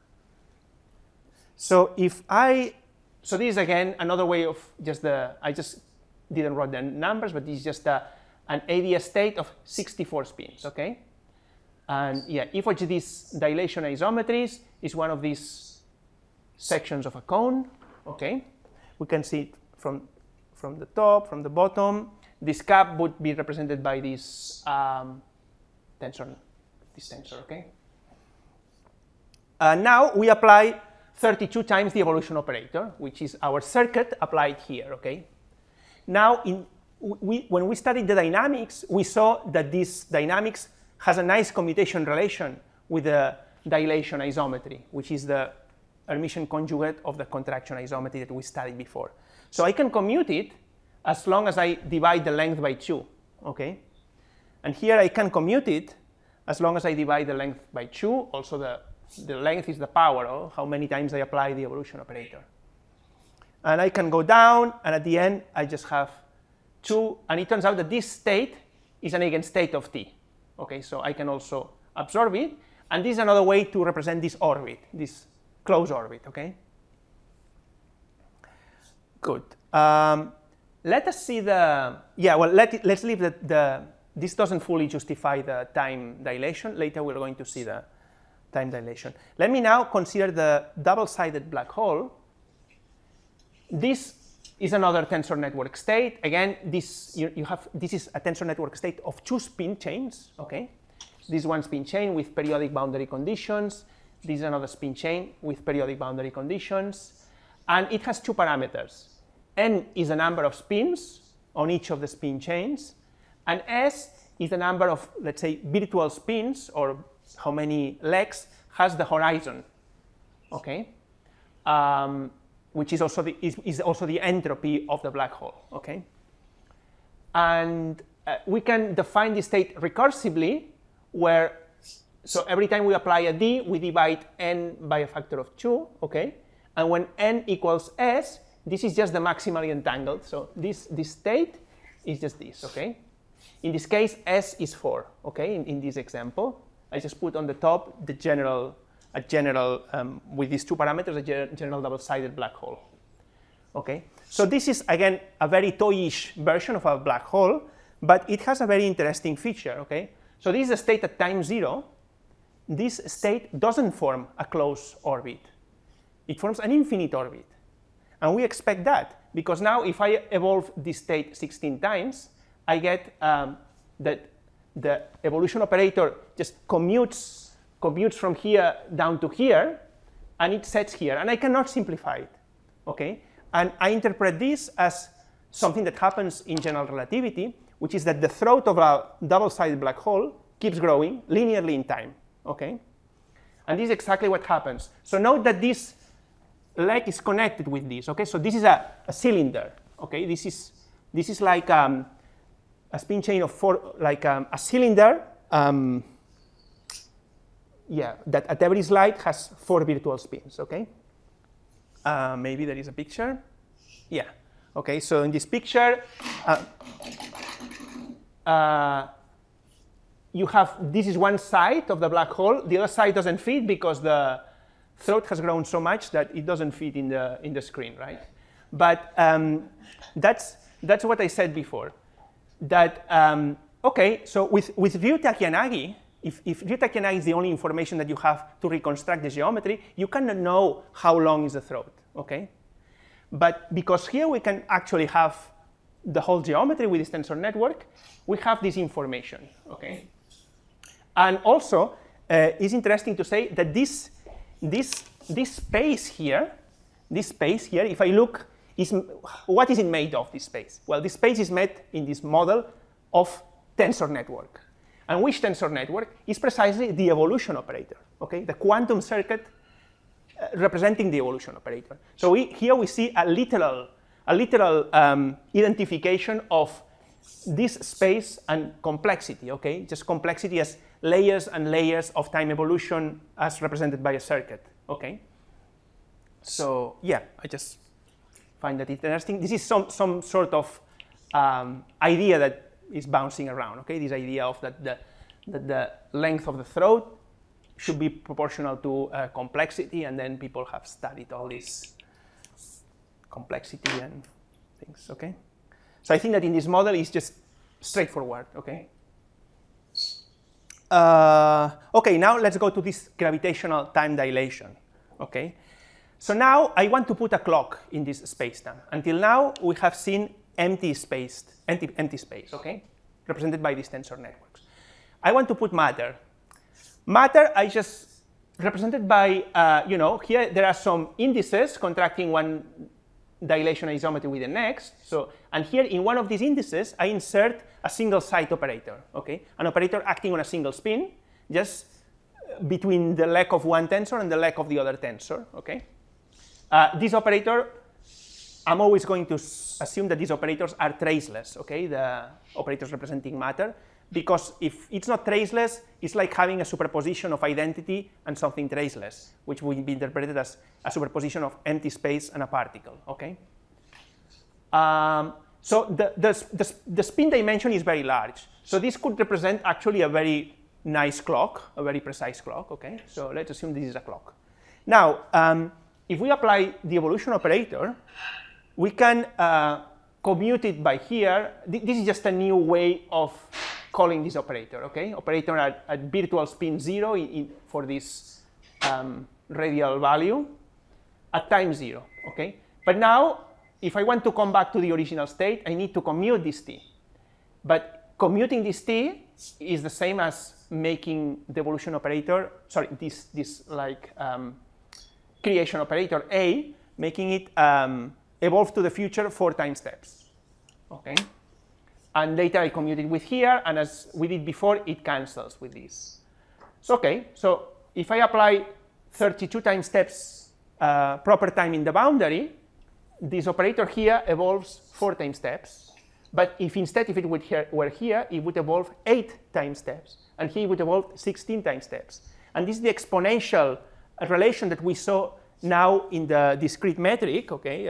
So so this is, again, another way of I just didn't write the numbers, but this is just an ADS state of 64 spins, okay? And yeah, if this dilation isometries is one of these sections of a cone, okay? We can see it from the top, from the bottom. This cap would be represented by this tensor, okay? Now we apply 32 times the evolution operator, which is our circuit applied here, okay? Now, when we studied the dynamics, we saw that this dynamics has a nice commutation relation with the dilation isometry, which is the Hermitian conjugate of the contraction isometry that we studied before. So I can commute it as long as I divide the length by 2, okay? And here I can commute it as long as I divide the length by 2, also the length is the power of how many times I apply the evolution operator. And I can go down, and at the end, I just have 2. And it turns out that this state is an eigenstate of T. Okay, so I can also absorb it. And this is another way to represent this orbit, this closed orbit, okay? Good. Let us see let's leave this doesn't fully justify the time dilation. Later, we're going to see the time dilation. Let me now consider the double-sided black hole. This is another tensor network state. Again, this is a tensor network state of 2 spin chains. Okay, this one spin chain with periodic boundary conditions. This is another spin chain with periodic boundary conditions. And it has two parameters. N is the number of spins on each of the spin chains. And S is the number of, let's say, virtual spins, or how many legs has the horizon, okay? Which is also the entropy of the black hole, okay? And we can define the state recursively, where, so every time we apply a D, we divide N by a factor of 2, okay? And when N equals S, this is just the maximally entangled. So this state is just this, okay? In this case, S is 4, okay? In this example, I just put on the top the general, with these two parameters, a general double-sided black hole, okay? So this is, again, a very toyish version of a black hole, but it has a very interesting feature, okay? So this is the state at time 0. This state doesn't form a closed orbit. It forms an infinite orbit. And we expect that, because now if I evolve this state 16 times, I get that the evolution operator just commutes from here down to here, and it sets here. And I cannot simplify it, okay? And I interpret this as something that happens in general relativity, which is that the throat of a double-sided black hole keeps growing linearly in time, okay? And this is exactly what happens. So note that this leg is connected with this, okay? So this is a cylinder, okay? This is like a spin chain of 4, like a cylinder, yeah, that at every slide has 4 virtual spins, okay? Maybe there is a picture. Yeah, okay, so in this picture, you have, this is one side of the black hole. The other side doesn't fit because the throat has grown so much that it doesn't fit in the screen, right? But that's what I said before. That, okay, so with Ryu-Takayanagi, if Ryu-Takayanagi is the only information that you have to reconstruct the geometry, you cannot know how long is the throat, okay? But because here we can actually have the whole geometry with this tensor network, we have this information, okay? And also, it's interesting to say that this space here, if I look, what is it made of, this space? Well, this space is made in this model of tensor network. And which tensor network is precisely the evolution operator, okay? The quantum circuit representing the evolution operator. So here we see a literal identification of this space and complexity, okay? Just complexity as layers and layers of time evolution as represented by a circuit, okay? So yeah, I just find that interesting. This is some sort of idea that is bouncing around, okay? This idea of that the length of the throat should be proportional to complexity, and then people have studied all this complexity and things, okay? So I think that in this model it's just straightforward, okay? Okay, now let's go to this gravitational time dilation, okay? So now I want to put a clock in this space-time. Until now, we have seen empty space, okay? Represented by these tensor networks. I want to put matter. Matter, I just represented by, you know, here there are some indices contracting one dilation isometry with the next. So, and here in one of these indices, I insert a single site operator, okay? An operator acting on a single spin, just between the leg of one tensor and the leg of the other tensor, okay? This operator, I'm always going to assume that these operators are traceless, okay? The operators representing matter, because if it's not traceless, it's like having a superposition of identity and something traceless, which would be interpreted as a superposition of empty space and a particle, okay? So the spin dimension is very large. So this could represent actually a very nice clock, a very precise clock, okay? So let's assume this is a clock. Now, if we apply the evolution operator, we can commute it by here. This is just a new way of calling this operator, okay? Operator at virtual spin 0 for this radial value at time 0, okay? But now, if I want to come back to the original state, I need to commute this t. But commuting this t is the same as making the evolution operator, sorry, this like creation operator A, making it evolve to the future 4 time steps, okay? And later I commute it with here, and as we did before, it cancels with this. So, okay, so if I apply 32 time steps proper time in the boundary, this operator here evolves 4 time steps. But if instead, if it were here, it would evolve 8 time steps. And here it would evolve 16 time steps. And this is the exponential relation that we saw now in the discrete metric, okay?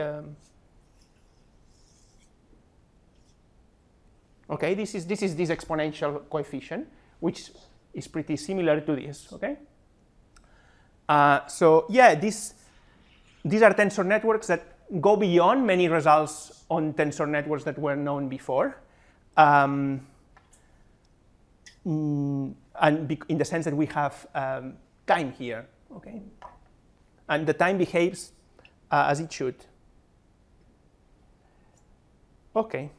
Okay, this is this exponential coefficient, which is pretty similar to this, okay? So yeah, these are tensor networks that go beyond many results on tensor networks that were known before. And in the sense that we have time here, okay? And the time behaves as it should. Okay.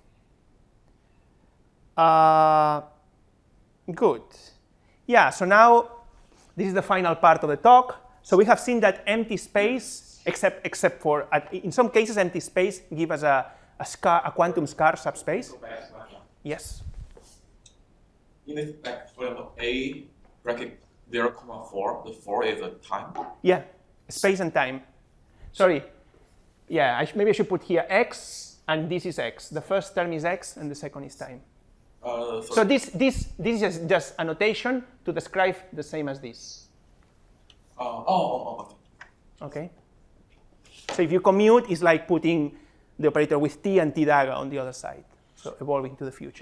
Good. Yeah, so now this is the final part of the talk. So we have seen that empty space, except for, in some cases, empty space give us a quantum scar subspace. Yes. In this, like, for example, A bracket 0, 4, the 4 is a time? Yeah, space and time. Sorry. Yeah, maybe I should put here x, and this is x. The first term is x, and the second is time. So this is just a notation to describe the same as this. Okay. So if you commute, it's like putting the operator with t and t dagger on the other side. So evolving to the future.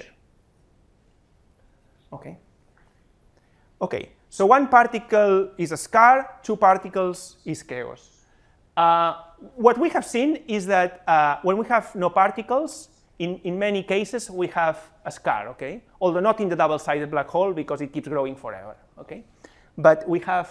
Okay. Okay. So 1 particle is a scar, 2 particles is chaos. What we have seen is that when we have no particles, in many cases we have a scar, okay? Although not in the double-sided black hole because it keeps growing forever, okay? But we have,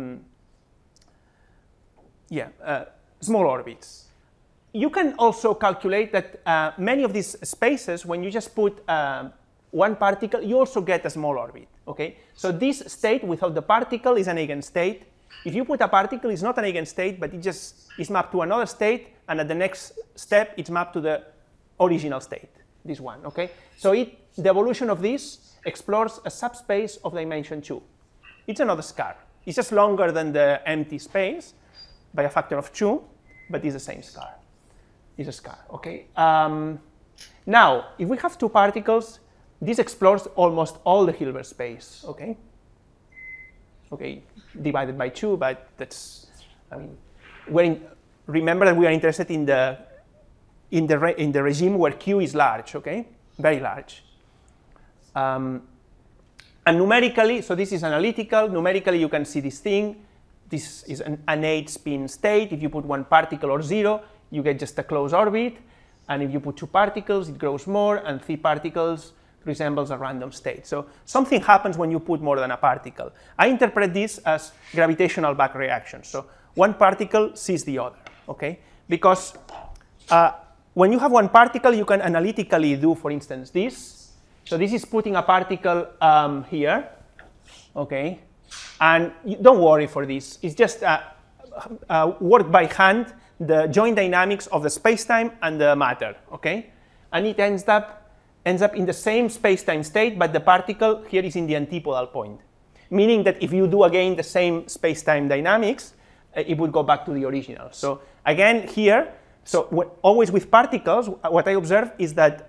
small orbits. You can also calculate that many of these spaces, when you just put 1 particle, you also get a small orbit, okay? So this state without the particle is an eigenstate. If you put a particle, it's not an eigenstate, but it just is mapped to another state, and at the next step, it's mapped to the original state, this one, okay? So the evolution of this explores a subspace of dimension 2. It's another scar. It's just longer than the empty space by a factor of 2, but it's the same scar. It's a scar, okay? Now, if we have 2 particles, this explores almost all the Hilbert space, okay? Okay, divided by 2, but that's, I mean, remember that we are interested in the regime where Q is large, okay? Very large. And numerically, so this is analytical. Numerically, you can see this thing. This is an 8-spin state. If you put 1 particle or 0, you get just a closed orbit. And if you put 2 particles, it grows more. And 3 particles resembles a random state. So something happens when you put more than a particle. I interpret this as gravitational back reaction. So 1 particle sees the other, okay? Because when you have 1 particle, you can analytically do, for instance, this. So this is putting a particle here, okay? And don't worry for this. It's just work by hand, the joint dynamics of the space-time and the matter, okay? And it ends up in the same space-time state, but the particle here is in the antipodal point, meaning that if you do again the same space-time dynamics, it would go back to the original. So again here, so always with particles, what I observe is that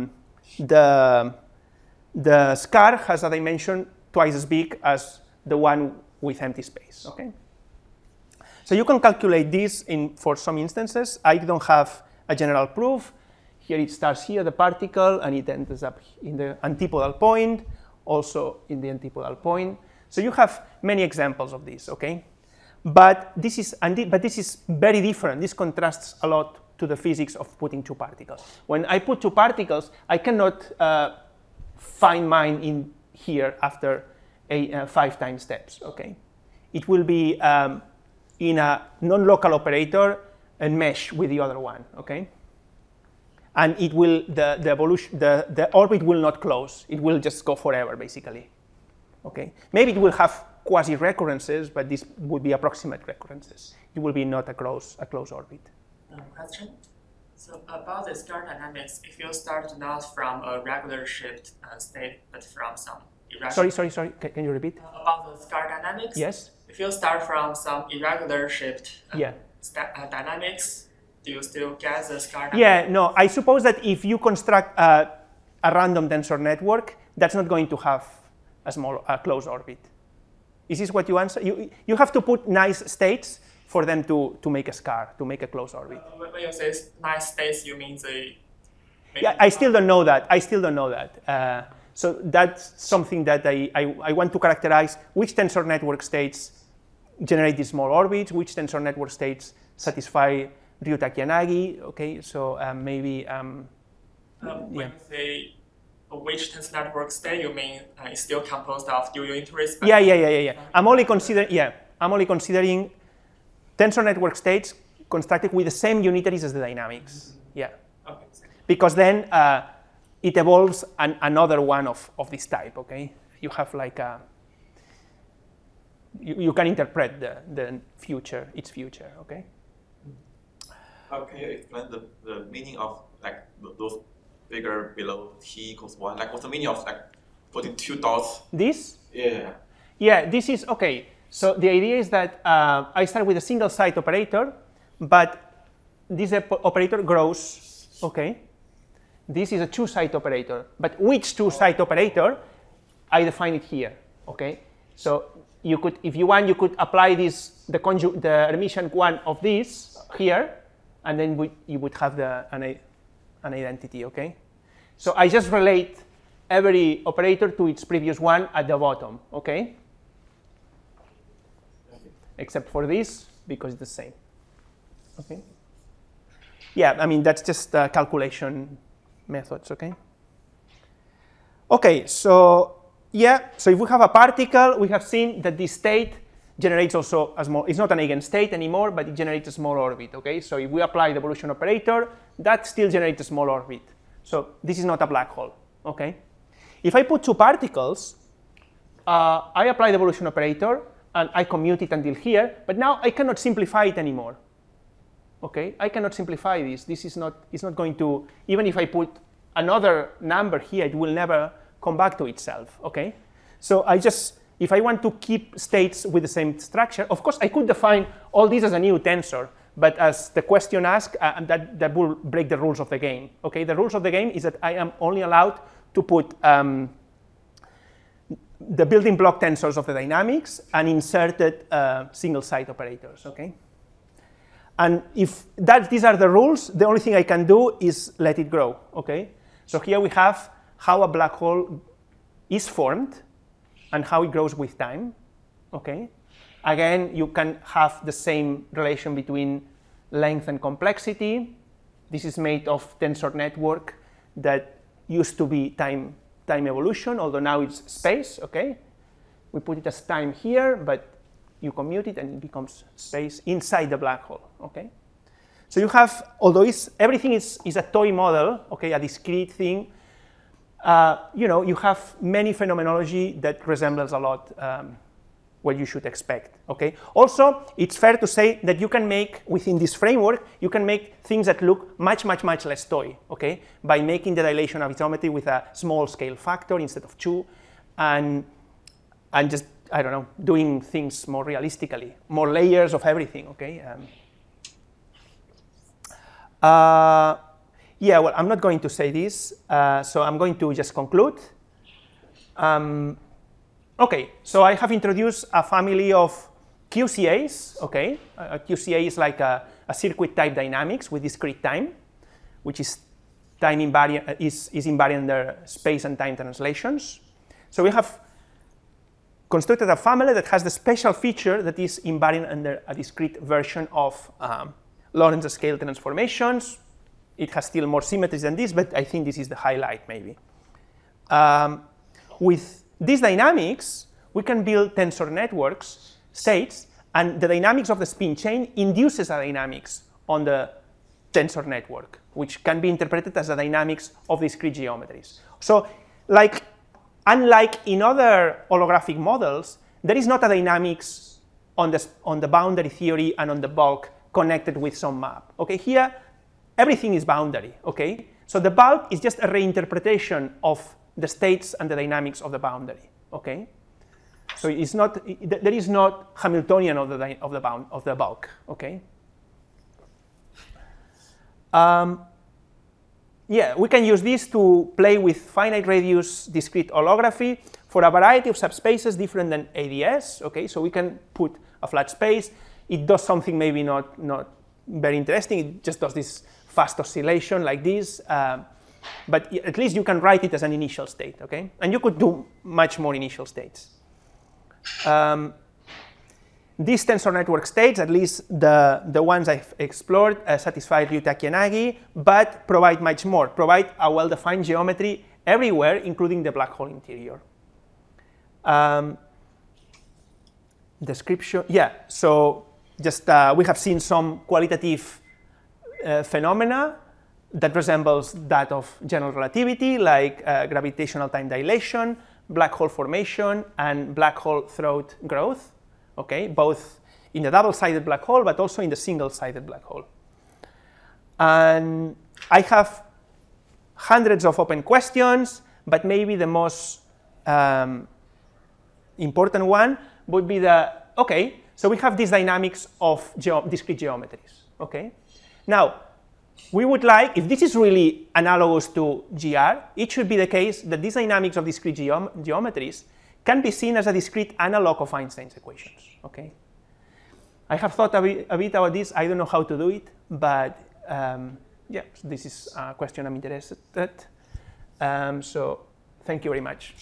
the scar has a dimension twice as big as the one with empty space, okay? So you can calculate this for some instances. I don't have a general proof. Here it starts here, the particle, and it ends up in the antipodal point, also in the antipodal point. So you have many examples of this, okay? But this is very different. This contrasts a lot to the physics of putting 2 particles. When I put 2 particles, I cannot find mine in here after 5 time steps, okay? It will be in a non-local operator and mesh with the other one, okay? and it will the orbit will not close. It will just go forever, basically. Okay, maybe it will have quasi-recurrences, but this would be approximate recurrences. It will be not a close orbit. Question. So about the star dynamics, if you start not from a regular shaped state, but from some irregular. Sorry. Can you repeat? About the star dynamics. Yes. If you start from some irregular shaped Yeah. Dynamics, do you still get the star dynamics? Yeah. No. I suppose that if you construct a random tensor network, that's not going to have a closed orbit. Is this what you answer? You have to put nice states for them to make a scar, to make a closed orbit. When you say nice states, you mean the... Yeah, I still don't know that. So that's something that I want to characterize which tensor network states generate these small orbits, which tensor network states satisfy Ryuta-Kiyanagi. Okay, so maybe... when you say which tensor network state, you mean it's still composed of UU interest? Yeah. I'm only considering tensor network states constructed with the same unitaries as the dynamics. Yeah. Okay. Because then it evolves another one of this type. Okay. You have like a. You can interpret its future. Okay. How can you explain the meaning of like those bigger below t equals 1? Like, what's the meaning of like putting two dots? This? Yeah. Yeah, this is, okay. So the idea is that I start with a single site operator, but this operator grows, okay? This is a two-site operator, but which two-site operator? I define it here, okay? So you could, if you want, you could apply this, the Hermitian one of this here, and then you would have an identity, okay? So I just relate every operator to its previous one at the bottom, okay? Except for this, because it's the same, okay? Yeah, I mean, that's just calculation methods, okay? Okay, so yeah, so if we have a particle, we have seen that this state generates also a small, it's not an eigenstate anymore, but it generates a small orbit, okay? So if we apply the evolution operator, that still generates a small orbit. So this is not a black hole, okay? If I put two particles, I apply the evolution operator, and I commute it until here, but now I cannot simplify it anymore, okay? I cannot simplify this. This is not, it's not going to, even if I put another number here, it will never come back to itself, okay? So I just, if I want to keep states with the same structure, of course I could define all this as a new tensor, but as the question asks, that will break the rules of the game, okay? The rules of the game is that I am only allowed to put the building block tensors of the dynamics and inserted single site operators, okay? And if these are the rules, the only thing I can do is let it grow, okay? So here we have how a black hole is formed and how it grows with time, okay? Again, you can have the same relation between length and complexity. This is made of tensor network that used to be time evolution, although now it's space, okay? We put it as time here, but you commute it and it becomes space inside the black hole, okay? So you have, although everything is a toy model, okay, a discrete thing, you know, you have many phenomenology that resembles a lot what you should expect, okay? Also, it's fair to say that you can make, within this framework, you can make things that look much, much, much less toy, okay? By making the dilation of geometry with a small scale factor instead of 2, and just, I don't know, doing things more realistically, more layers of everything, okay? Yeah, well, I'm not going to say this, so I'm going to just conclude. Okay, so I have introduced a family of QCAs, okay? A QCA is like a circuit type dynamics with discrete time, which is time invariant, is invariant under space and time translations. So we have constructed a family that has the special feature that is invariant under a discrete version of Lorentz scale transformations. It has still more symmetries than this, but I think this is the highlight, maybe. With these dynamics, we can build tensor networks, states, and the dynamics of the spin chain induces a dynamics on the tensor network, which can be interpreted as the dynamics of discrete geometries. So, unlike in other holographic models, there is not a dynamics on the boundary theory and on the bulk connected with some map. Okay, here everything is boundary. Okay, so the bulk is just a reinterpretation of the states and the dynamics of the boundary. Okay, so it's not, there is not Hamiltonian of the bulk. Okay. Yeah, we can use this to play with finite radius discrete holography for a variety of subspaces different than ADS. Okay, so we can put a flat space. It does something maybe not very interesting. It just does this fast oscillation like this. But at least you can write it as an initial state. Okay, and you could do much more initial states. These tensor network states, at least the ones I've explored, satisfy Ryu-Takayanagi, but provide much more, provide a well-defined geometry everywhere, including the black hole interior. Description, yeah, so just we have seen some qualitative phenomena that resembles that of general relativity, like gravitational time dilation, black hole formation, and black hole throat growth. Okay, both in the double-sided black hole, but also in the single-sided black hole. And I have hundreds of open questions, but maybe the most important one would be okay, so we have these dynamics of discrete geometries. Okay, now we would like, if this is really analogous to GR, it should be the case that these dynamics of discrete geometries can be seen as a discrete analog of Einstein's equations. Okay, I have thought a bit about this. I don't know how to do it, but yeah, so this is a question I'm interested in. So thank you very much.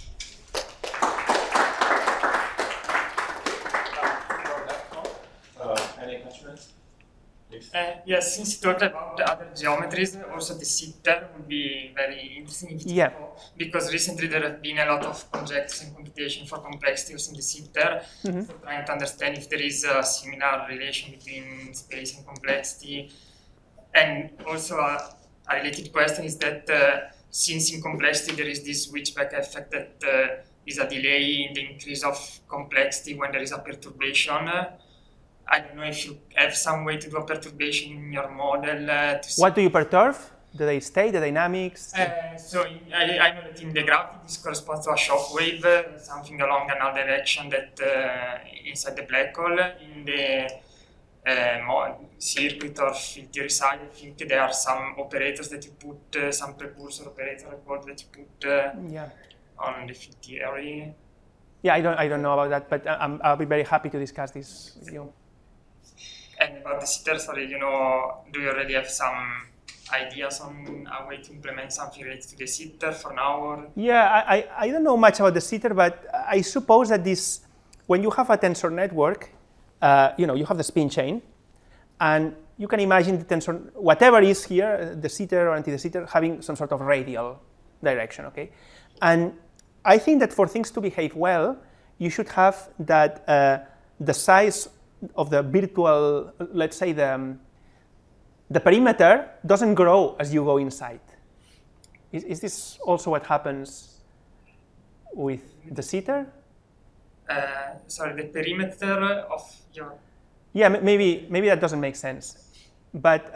Any questions? Yes, since you talked about the other geometries, also the sitter would be very interesting if yeah. Because recently there have been a lot of projects in computation for complexities in the sitter, so trying to understand if there is a similar relation between space and complexity. And also a related question is that since in complexity there is this switchback effect that is a delay in the increase of complexity when there is a perturbation. I don't know if you have some way to do a perturbation in your model. To see what do you perturb? The state, the dynamics? So I know that in the graph this corresponds to a shock wave, something along another direction that inside the black hole. In the circuit or field theory side, I think there are some operators that you put, some precursor operator that you put on the field theory. Yeah, I don't know about that, but I'll be very happy to discuss this with you. And about the sitter, sorry, you know, do you already have some ideas on a way to implement something related to the sitter for now? Or? Yeah, I don't know much about the sitter, but I suppose that this, when you have a tensor network, you know, you have the spin chain, and you can imagine the tensor, whatever is here, the sitter or anti-de sitter, having some sort of radial direction, okay? And I think that for things to behave well, you should have that the size of the virtual, let's say the perimeter doesn't grow as you go inside. Is this also what happens with the sitter? Sorry, the perimeter of your... Yeah, maybe that doesn't make sense. But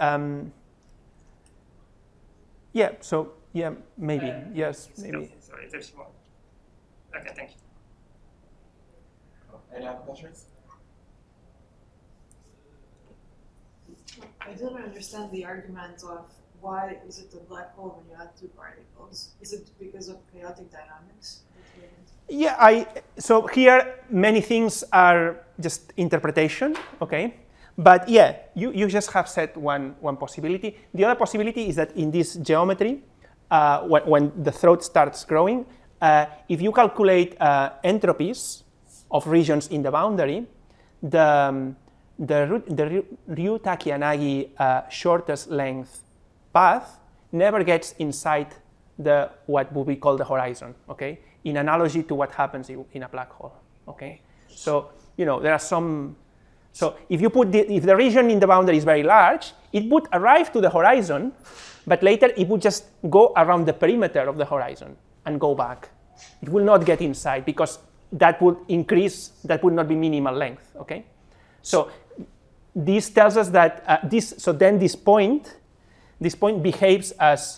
yeah, so yeah, maybe, yes, maybe. Sorry, there's one. Okay, thank you. Any other questions? I don't understand the argument of why is it a black hole when you add two particles? Is it because of chaotic dynamics? Yeah, so here many things are just interpretation, okay? But yeah, you just have said one possibility. The other possibility is that in this geometry, when the throat starts growing, if you calculate entropies of regions in the boundary, the Ryu-Takayanagi shortest length path never gets inside what would be called the horizon, okay? In analogy to what happens in a black hole, okay? So, you know, there are some So if you put if the region in the boundary is very large, it would arrive to the horizon, but later it would just go around the perimeter of the horizon and go back. It will not get inside because that would increase, that would not be minimal length, okay? So this tells us that this point behaves as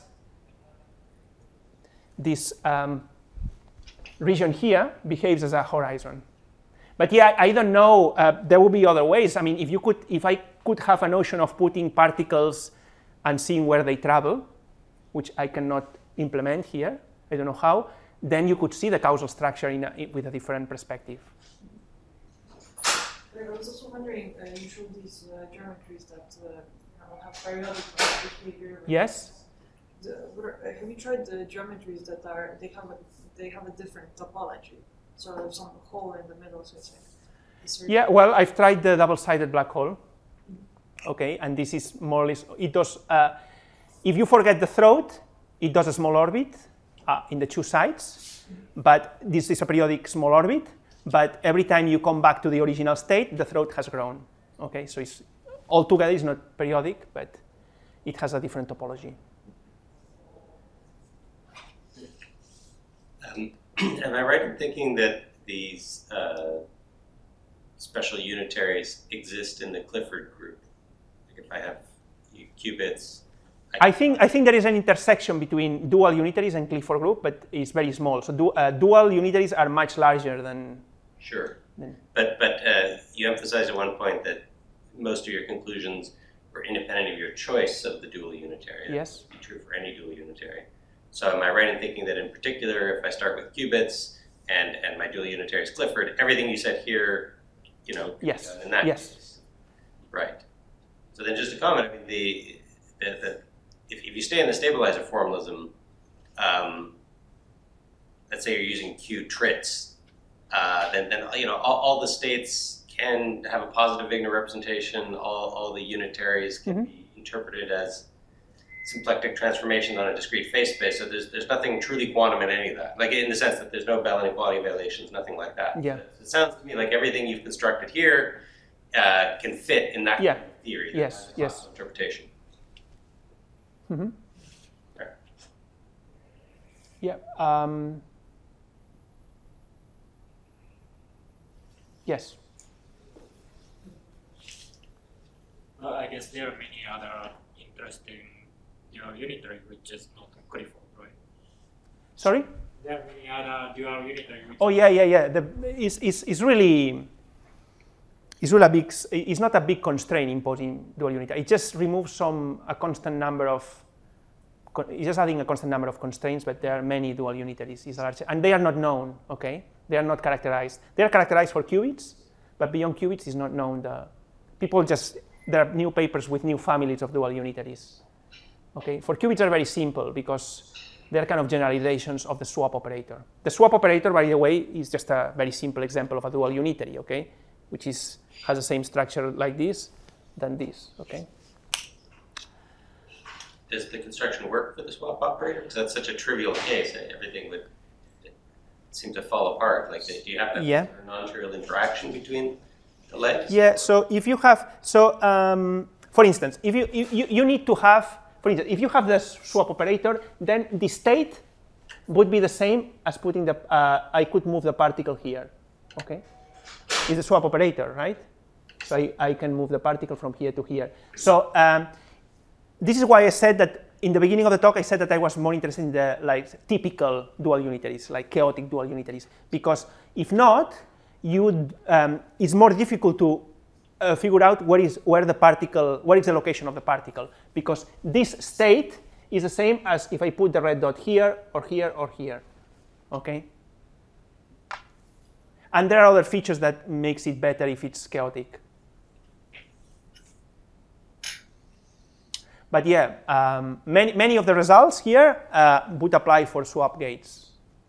this region here behaves as a horizon. But yeah, I don't know, there will be other ways. I mean, if I could have a notion of putting particles and seeing where they travel, which I cannot implement here, I don't know how, then you could see the causal structure with a different perspective. I was also wondering, you showed these geometries that have periodic behavior. Yes? Have you tried the geometries that they have a different topology? Sort of some hole in the middle, so it's like yeah, well, I've tried the double-sided black hole. Okay, and this is more or less, it does, if you forget the throat, it does a small orbit in the two sides, but this is a periodic small orbit, but every time you come back to the original state, the throat has grown. Okay, so it's altogether it's not periodic, but it has a different topology. Am I right in thinking that these special unitaries exist in the Clifford group? Like if I have qubits, I think there is an intersection between dual unitaries and Clifford group, but it's very small. So dual unitaries are much larger than. Sure. But you emphasized at one point that most of your conclusions were independent of your choice of the dual unitary. Yes. That would be true for any dual unitary. So am I right in thinking that in particular, if I start with qubits and my dual unitary is Clifford, everything you said here, yes. In that yes. case. Right. So then just a comment, I mean, if you stay in the stabilizer formalism, let's say you're using Q trits, then all the states can have a positive Wigner representation. All the unitaries can be interpreted as symplectic transformations on a discrete phase space. So there's nothing truly quantum in any of that. Like in the sense that there's no Bell inequality violations, nothing like that. Yeah. It sounds to me like everything you've constructed here can fit in that kind of theory. Yes. Yes. Interpretation. Mm-hmm. Okay. Yeah. Yes. Well, I guess there are many other interesting dual unitary which is not Clifford, right? Sorry? There are many other dual unitary. Oh yeah. It's really a big. It's not a big constraint imposing dual unitary. It just removes a constant number of. It's just adding a constant number of constraints, but there are many dual unitaries. It's large, and they are not known. Okay, they are not characterized. They are characterized for qubits, but beyond qubits is not known. There are new papers with new families of dual unitaries. Okay, for qubits are very simple because they're kind of generalizations of the swap operator. The swap operator, by the way, is just a very simple example of a dual unitary, okay, which has the same structure like this than this, okay. Does the construction work for the swap operator? Because that's such a trivial case. Everything would seem to fall apart. Like, do you have to have a non-trivial interaction between the legs? Yeah. So if you have, for instance, if you need to have, for instance, if you have the swap operator, then the state would be the same as putting the. I could move the particle here. Okay. It's a swap operator, right? So I can move the particle from here to here. So. This is why I said that in the beginning of the talk, I said that I was more interested in the typical dual unitaries, like chaotic dual unitaries, because if not, it's more difficult to figure out where is the location of the particle, because this state is the same as if I put the red dot here or here or here, okay? And there are other features that makes it better if it's chaotic. But yeah, many of the results here would apply for swap gates.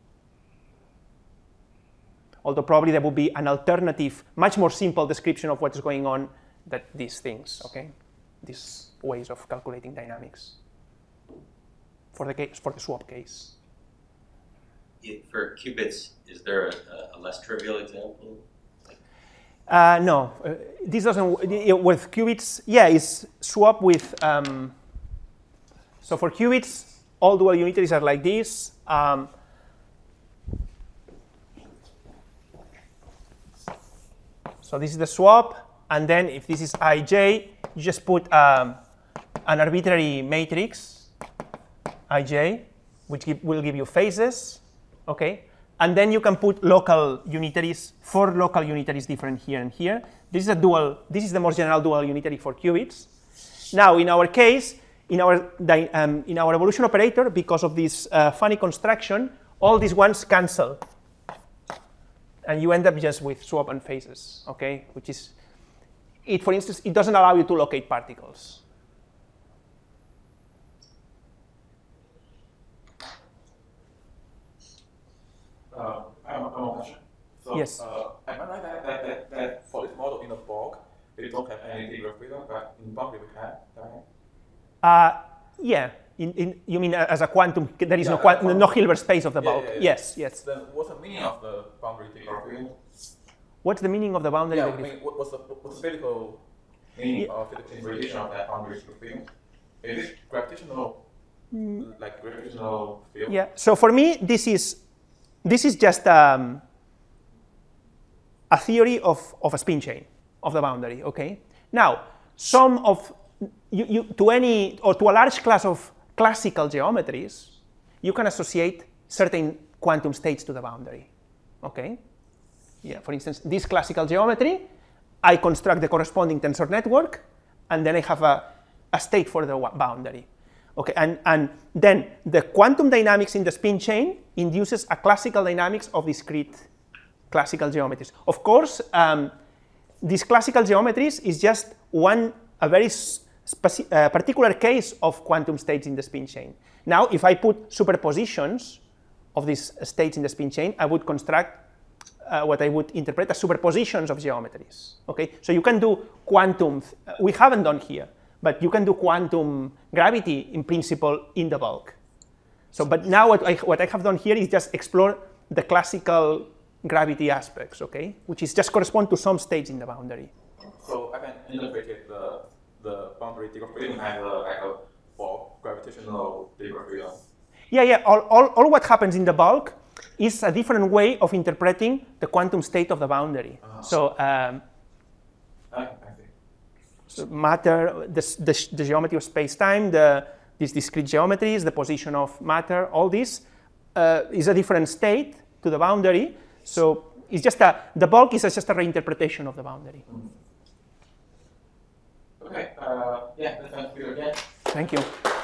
Although probably there would be an alternative, much more simple description of what's going on than these things, okay? These ways of calculating dynamics for the swap case. For qubits, is there a less trivial example? No, this doesn't, with qubits, yeah, it's swap with, so for qubits, all dual unitaries are like this. So this is the swap, and then if this is ij, you just put an arbitrary matrix, ij, which will give you phases, okay? And then you can put local unitaries, 4 local unitaries different here and here. This is a dual, this is the most general dual unitary for qubits. Now, in our case, in our evolution operator, because of this funny construction, all these ones cancel. And you end up just with swap and phases, okay? Which is, for instance, it doesn't allow you to locate particles. I have one question. So, Yes. Am I right that for this model in the bulk, we don't have any degree of freedom, but in boundary we have, right? Yeah. You mean as a quantum? There is Yeah, no Hilbert space of the bulk. Yeah. Yes, yes. Then what's the meaning of the boundary degree of freedom? What's the meaning of the boundary Yeah, I degree? mean, what's the physical meaning of the interpretation of that boundary degree of freedom? Is it gravitational, like gravitational field? Yeah. So for me, this is just a theory of a spin chain of the boundary. Okay. Now, some of to a large class of classical geometries, you can associate certain quantum states to the boundary. Okay. Yeah. For instance, this classical geometry, I construct the corresponding tensor network, and then I have a state for the boundary. Okay, and then the quantum dynamics in the spin chain induces a classical dynamics of discrete classical geometries. Of course, these classical geometries is just a very particular case of quantum states in the spin chain. Now, if I put superpositions of these states in the spin chain, I would construct what I would interpret as superpositions of geometries. Okay, so you can do quantum. We haven't done here. But you can do quantum gravity in principle in the bulk. So, but now what I have done here is just explore the classical gravity aspects, okay, which is just correspond to some states in the boundary. So I can interpret the boundary degree of freedom as like a bulk gravitational degree of freedom. Yeah. All what happens in the bulk is a different way of interpreting the quantum state of the boundary. So. So matter, the geometry of space-time, these discrete geometries, the position of matter, all this is a different state to the boundary. So it's just the bulk is just a reinterpretation of the boundary. Okay. Yeah, that sounds good again. Thank you.